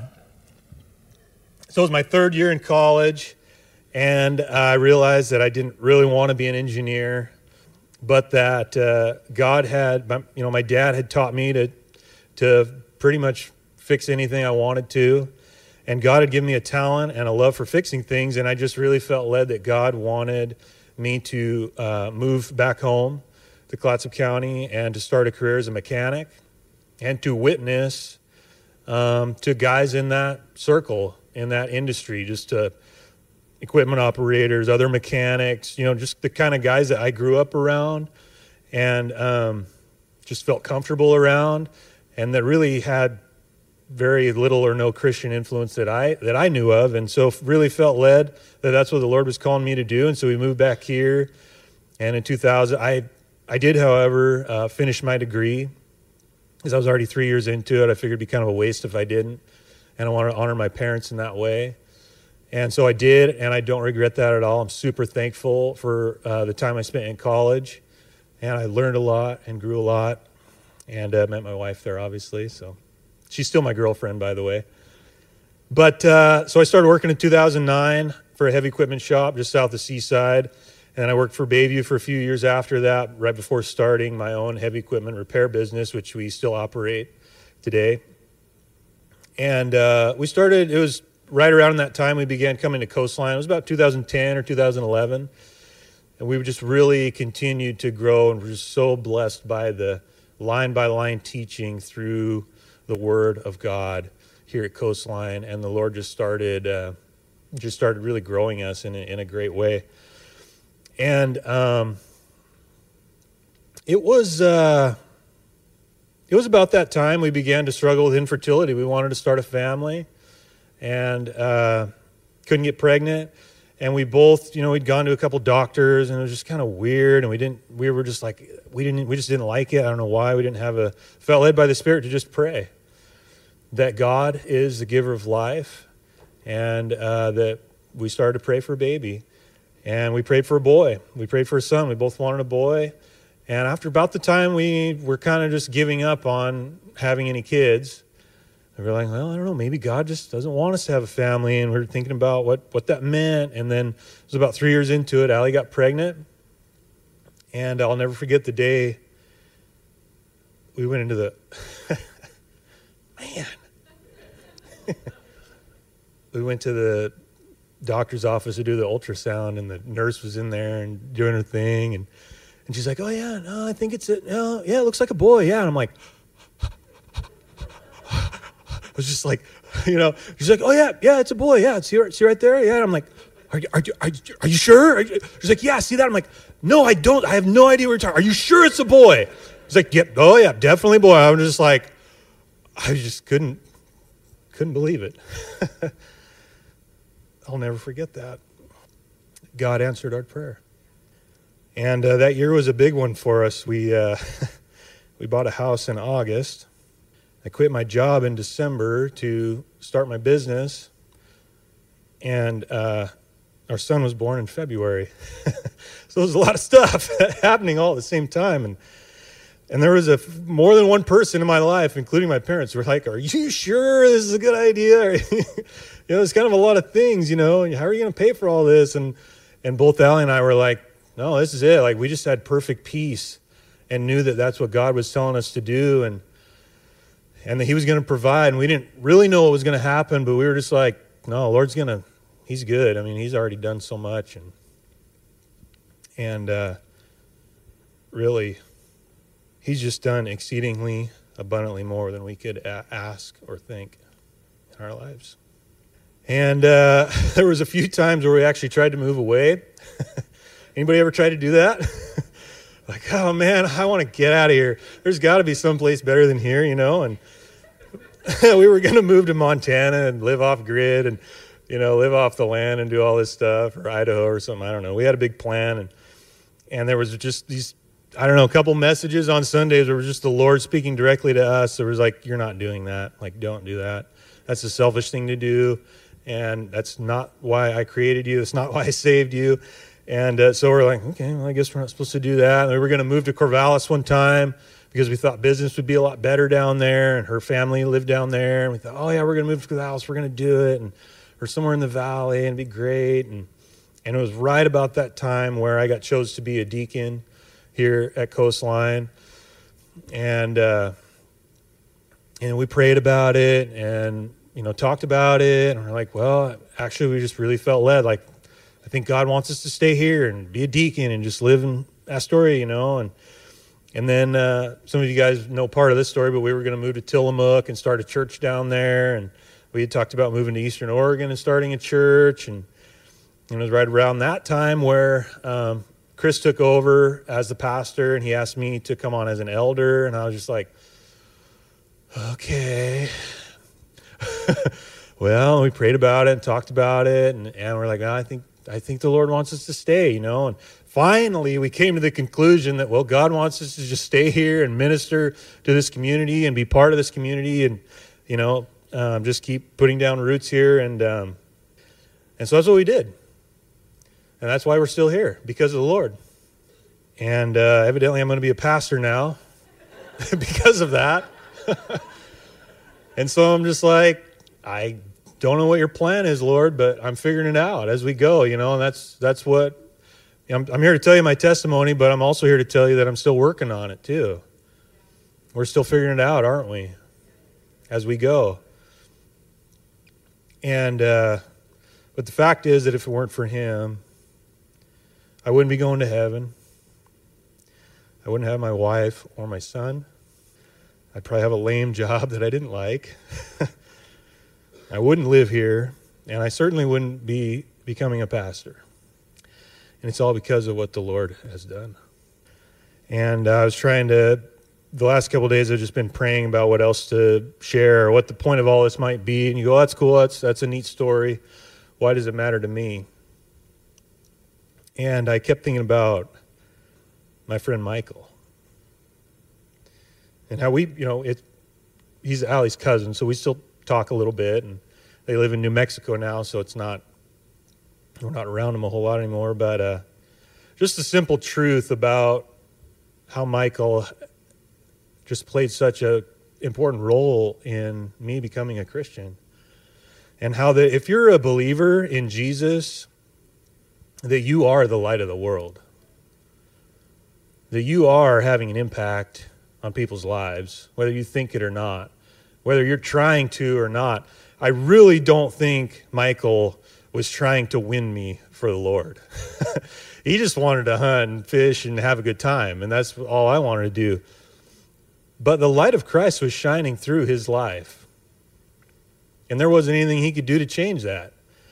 So it was my third year in college, and I realized that I didn't really want to be an engineer, but that uh, God had, you know, my dad had taught me to to pretty much fix anything I wanted to, and God had given me a talent and a love for fixing things, and I just really felt led that God wanted me to uh, move back home to Clatsop County and to start a career as a mechanic and to witness um, to guys in that circle, in that industry, just to equipment operators, other mechanics, you know, just the kind of guys that I grew up around and um, just felt comfortable around, and that really had very little or no Christian influence that I that I knew of, and so really felt led that that's what the Lord was calling me to do. And so we moved back here, and in two thousand, I I did, however, uh, finish my degree because I was already three years into it. I figured it'd be kind of a waste if I didn't, and I want to honor my parents in that way. And so I did, and I don't regret that at all. I'm super thankful for uh, the time I spent in college, and I learned a lot and grew a lot, and uh, met my wife there, obviously. So she's still my girlfriend, by the way. But uh, so I started working in two thousand nine for a heavy equipment shop just south of Seaside, and I worked for Bayview for a few years after that, right before starting my own heavy equipment repair business, which we still operate today. And uh, we started, it was right around that time we began coming to Coastline. It was about two thousand ten or two thousand eleven. And we just really continued to grow, and we're just so blessed by the line-by-line teaching through the Word of God here at Coastline. And the Lord just started uh, just started really growing us in a, in a great way. And um, it was uh, it was about that time we began to struggle with infertility. We wanted to start a family, and uh, couldn't get pregnant. And we both, you know, we'd gone to a couple doctors, and it was just kind of weird. And we didn't, we were just like, we didn't, we just didn't like it. I don't know why. We didn't have a, felt led by the Spirit to just pray that God is the giver of life, and uh, that we started to pray for a baby. And we prayed for a boy. We prayed for a son. We both wanted a boy. And after about the time we were kind of just giving up on having any kids, we were like, well, I don't know, maybe God just doesn't want us to have a family. And we were thinking about what, what that meant. And then it was about three years into it, Allie got pregnant. And I'll never forget the day we went into the, man. We went to the doctor's office to do the ultrasound, and the nurse was in there and doing her thing. And, and she's like, oh, yeah, no, I think it's a, no, yeah, it looks like a boy. Yeah. And I'm like, I was just like, you know, she's like, oh, yeah, yeah, it's a boy. Yeah, see, see right there? Yeah. And I'm like, are you, are you, are you, are you sure? Are you? She's like, yeah, see that? I'm like, no, I don't. I have no idea what you're talking. Are you sure it's a boy? She's like, yep, oh, yeah, definitely a boy. I'm just like, I just couldn't, couldn't believe it. I'll never forget that. God answered our prayer. And uh, that year was a big one for us. We, uh, we bought a house in August. I quit my job in December to start my business, and uh, our son was born in February. So there's a lot of stuff happening all at the same time, and and there was a more than one person in my life, including my parents, who were like, "Are you sure this is a good idea?" You know, it's kind of a lot of things, you know. How are you going to pay for all this? And and both Allie and I were like, "No, this is it." Like, we just had perfect peace and knew that that's what God was telling us to do, and. And that he was going to provide, and we didn't really know what was going to happen, but we were just like, no, Lord's going to, he's good. I mean, he's already done so much. And and uh, really, he's just done exceedingly abundantly more than we could a- ask or think in our lives. And uh, there was a few times where we actually tried to move away. Anybody ever tried to do that? Like, oh, man, I want to get out of here. There's got to be someplace better than here, you know? And we were going to move to Montana and live off grid and, you know, live off the land and do all this stuff, or Idaho or something. I don't know. We had a big plan. And and there was just these, I don't know, a couple messages on Sundays where it was just the Lord speaking directly to us. There was like, you're not doing that. Like, don't do that. That's a selfish thing to do. And that's not why I created you. That's not why I saved you. And uh, so we're like, okay, well, I guess we're not supposed to do that. And we were going to move to Corvallis one time because we thought business would be a lot better down there, and her family lived down there. And we thought, oh, yeah, we're going to move to Corvallis. We're going to do it. And or somewhere in the valley, and it'd be great. And, and it was right about that time where I got chose to be a deacon here at Coastline. And, uh, and we prayed about it and, you know, talked about it. And we're like, well, actually, we just really felt led. Like, I think God wants us to stay here and be a deacon and just live in Astoria, you know. And And then uh, some of you guys know part of this story, but we were going to move to Tillamook and start a church down there. And we had talked about moving to Eastern Oregon and starting a church. And it was right around that time where um, Chris took over as the pastor, and he asked me to come on as an elder. And I was just like, okay. Well, we prayed about it and talked about it. And, and we're like, oh, I think I think the Lord wants us to stay, you know. And finally, we came to the conclusion that, well, God wants us to just stay here and minister to this community and be part of this community and, you know, um, just keep putting down roots here. And um, and so that's what we did. And that's why we're still here, because of the Lord. And uh, evidently I'm going to be a pastor now because of that. And so I'm just like, I don't know what your plan is, Lord, but I'm figuring it out as we go, you know, and that's that's what, I'm, I'm here to tell you my testimony, but I'm also here to tell you that I'm still working on it too. We're still figuring it out, aren't we, as we go. And, uh, but the fact is that if it weren't for him, I wouldn't be going to heaven. I wouldn't have my wife or my son. I'd probably have a lame job that I didn't like. I wouldn't live here, and I certainly wouldn't be becoming a pastor. And it's all because of what the Lord has done. And uh, I was trying to, the last couple of days I've just been praying about what else to share or what the point of all this might be. And you go, oh, that's cool, that's, that's a neat story. Why does it matter to me? And I kept thinking about my friend Michael. And how we, you know, it, he's Allie's cousin, so we still talk a little bit, and they live in New Mexico now, so it's not, we're not around them a whole lot anymore, but uh, just the simple truth about how Michael just played such a important role in me becoming a Christian, and how that if you're a believer in Jesus, that you are the light of the world, that you are having an impact on people's lives, whether you think it or not. Whether you're trying to or not. I really don't think Michael was trying to win me for the Lord. He just wanted to hunt and fish and have a good time, and that's all I wanted to do. But the light of Christ was shining through his life, and there wasn't anything he could do to change that.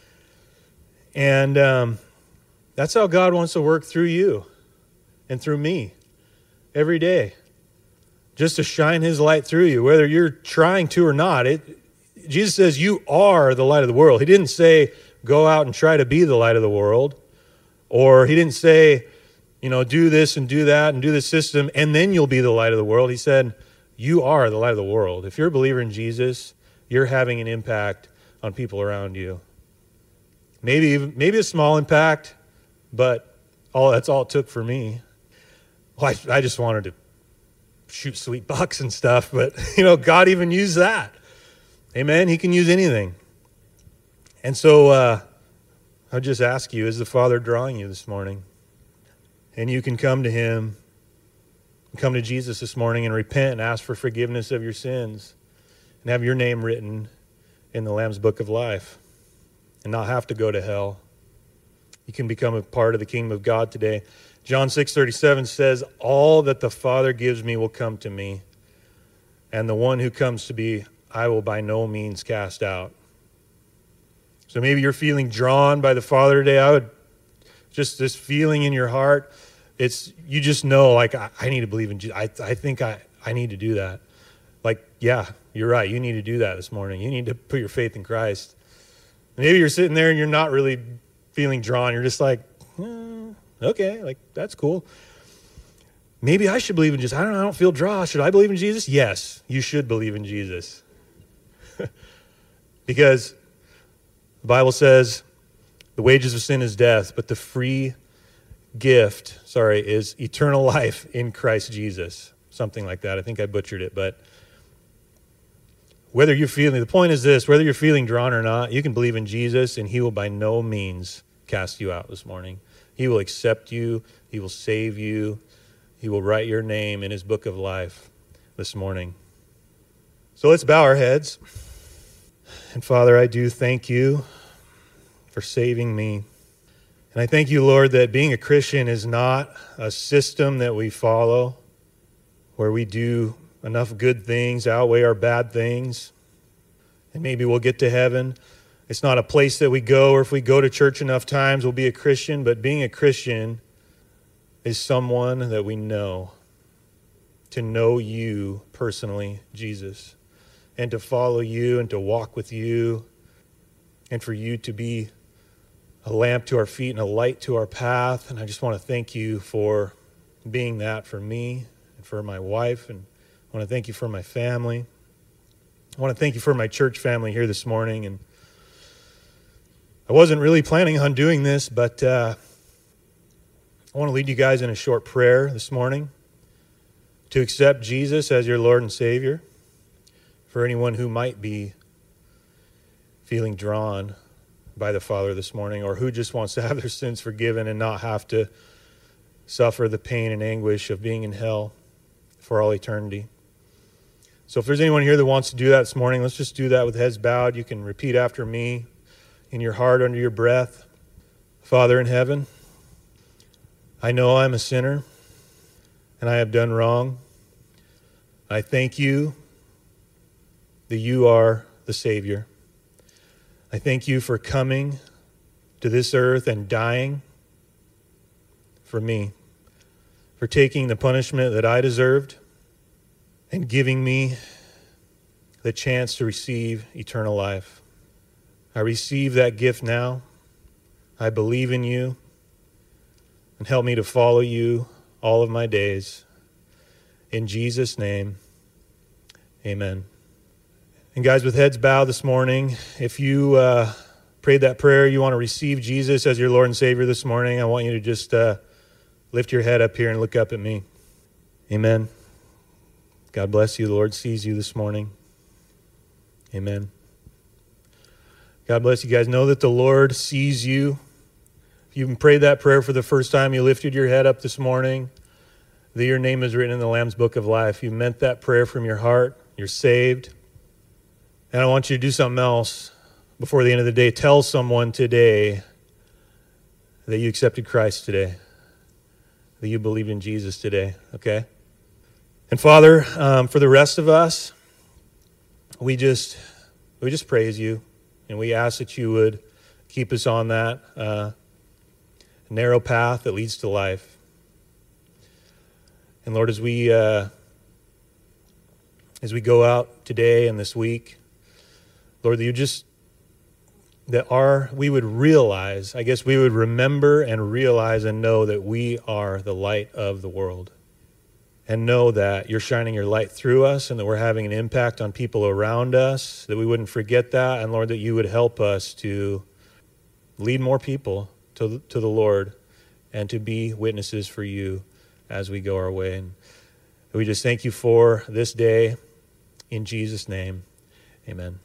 And um, that's how God wants to work through you and through me every day. Just to shine his light through you, whether you're trying to or not. It, Jesus says you are the light of the world. He didn't say go out and try to be the light of the world. Or he didn't say, you know, do this and do that and do this system and then you'll be the light of the world. He said you are the light of the world. If you're a believer in Jesus, you're having an impact on people around you. Maybe even, maybe a small impact, but all that's all it took for me. Well, I, I just wanted to shoot sweet bucks and stuff, but, you know, God even used that. Amen? He can use anything. And so uh, I'll just ask you, is the Father drawing you this morning? And you can come to him, come to Jesus this morning and repent and ask for forgiveness of your sins and have your name written in the Lamb's Book of Life and not have to go to hell. You can become a part of the kingdom of God today. John six thirty-seven says, all that the Father gives me will come to me, and the one who comes to me, I will by no means cast out. So maybe you're feeling drawn by the Father today. I would, just this feeling in your heart, it's, you just know, like, I, I need to believe in Jesus. I, I think I, I need to do that. Like, yeah, you're right. You need to do that this morning. You need to put your faith in Christ. Maybe you're sitting there and you're not really feeling drawn. You're just like, eh. Okay, like, that's cool. Maybe I should believe in Jesus. I don't know, I don't feel draw. Should I believe in Jesus? Yes, you should believe in Jesus. Because the Bible says the wages of sin is death, but the free gift, sorry, is eternal life in Christ Jesus. Something like that. I think I butchered it, but whether you're feeling, the point is this, whether you're feeling drawn or not, you can believe in Jesus and he will by no means cast you out this morning. He will accept you. He will save you. He will write your name in his book of life this morning. So let's bow our heads. And Father, I do thank you for saving me. And I thank you, Lord, that being a Christian is not a system that we follow. where we do enough good things outweigh our bad things, and maybe we'll get to heaven. It's not a place that we go, or if we go to church enough times, we'll be a Christian. But being a Christian is someone that we know, to know you personally, Jesus, and to follow you and to walk with you, and for you to be a lamp to our feet and a light to our path. And I just want to thank you for being that for me and for my wife, and I want to thank you for my family. I want to thank you for my church family here this morning. And I wasn't really planning on doing this, but uh, I want to lead you guys in a short prayer this morning to accept Jesus as your Lord and Savior. For anyone who might be feeling drawn by the Father this morning, or who just wants to have their sins forgiven and not have to suffer the pain and anguish of being in hell for all eternity. So if there's anyone here that wants to do that this morning, let's just do that with heads bowed. You can repeat after me in your heart under your breath. Father in heaven, I know I'm a sinner and I have done wrong. I thank you that you are the Savior. I thank you for coming to this earth and dying for me, for taking the punishment that I deserved and giving me the chance to receive eternal life. I receive that gift now. I believe in you, and help me to follow you all of my days. In Jesus' name, amen. And guys, with heads bowed this morning, if you uh, prayed that prayer, you want to receive Jesus as your Lord and Savior this morning, I want you to just uh, lift your head up here and look up at me. Amen. God bless you. The Lord sees you this morning. Amen. God bless you guys. Know that the Lord sees you. If you prayed that prayer for the first time, you lifted your head up this morning, that your name is written in the Lamb's Book of Life. You meant that prayer from your heart. You're saved. And I want you to do something else before the end of the day. Tell someone today that you accepted Christ today, that you believe in Jesus today, okay? And Father, um, for the rest of us, we just we just praise you, and we ask that you would keep us on that uh, narrow path that leads to life. And Lord, as we uh, as we go out today and this week, Lord, that you just that our we would realize, I guess we would remember and realize and know that we are the light of the world. And know that you're shining your light through us, and that we're having an impact on people around us, that we wouldn't forget that. And Lord, that you would help us to lead more people to, to the Lord and to be witnesses for you as we go our way. And we just thank you for this day. In Jesus' name, amen.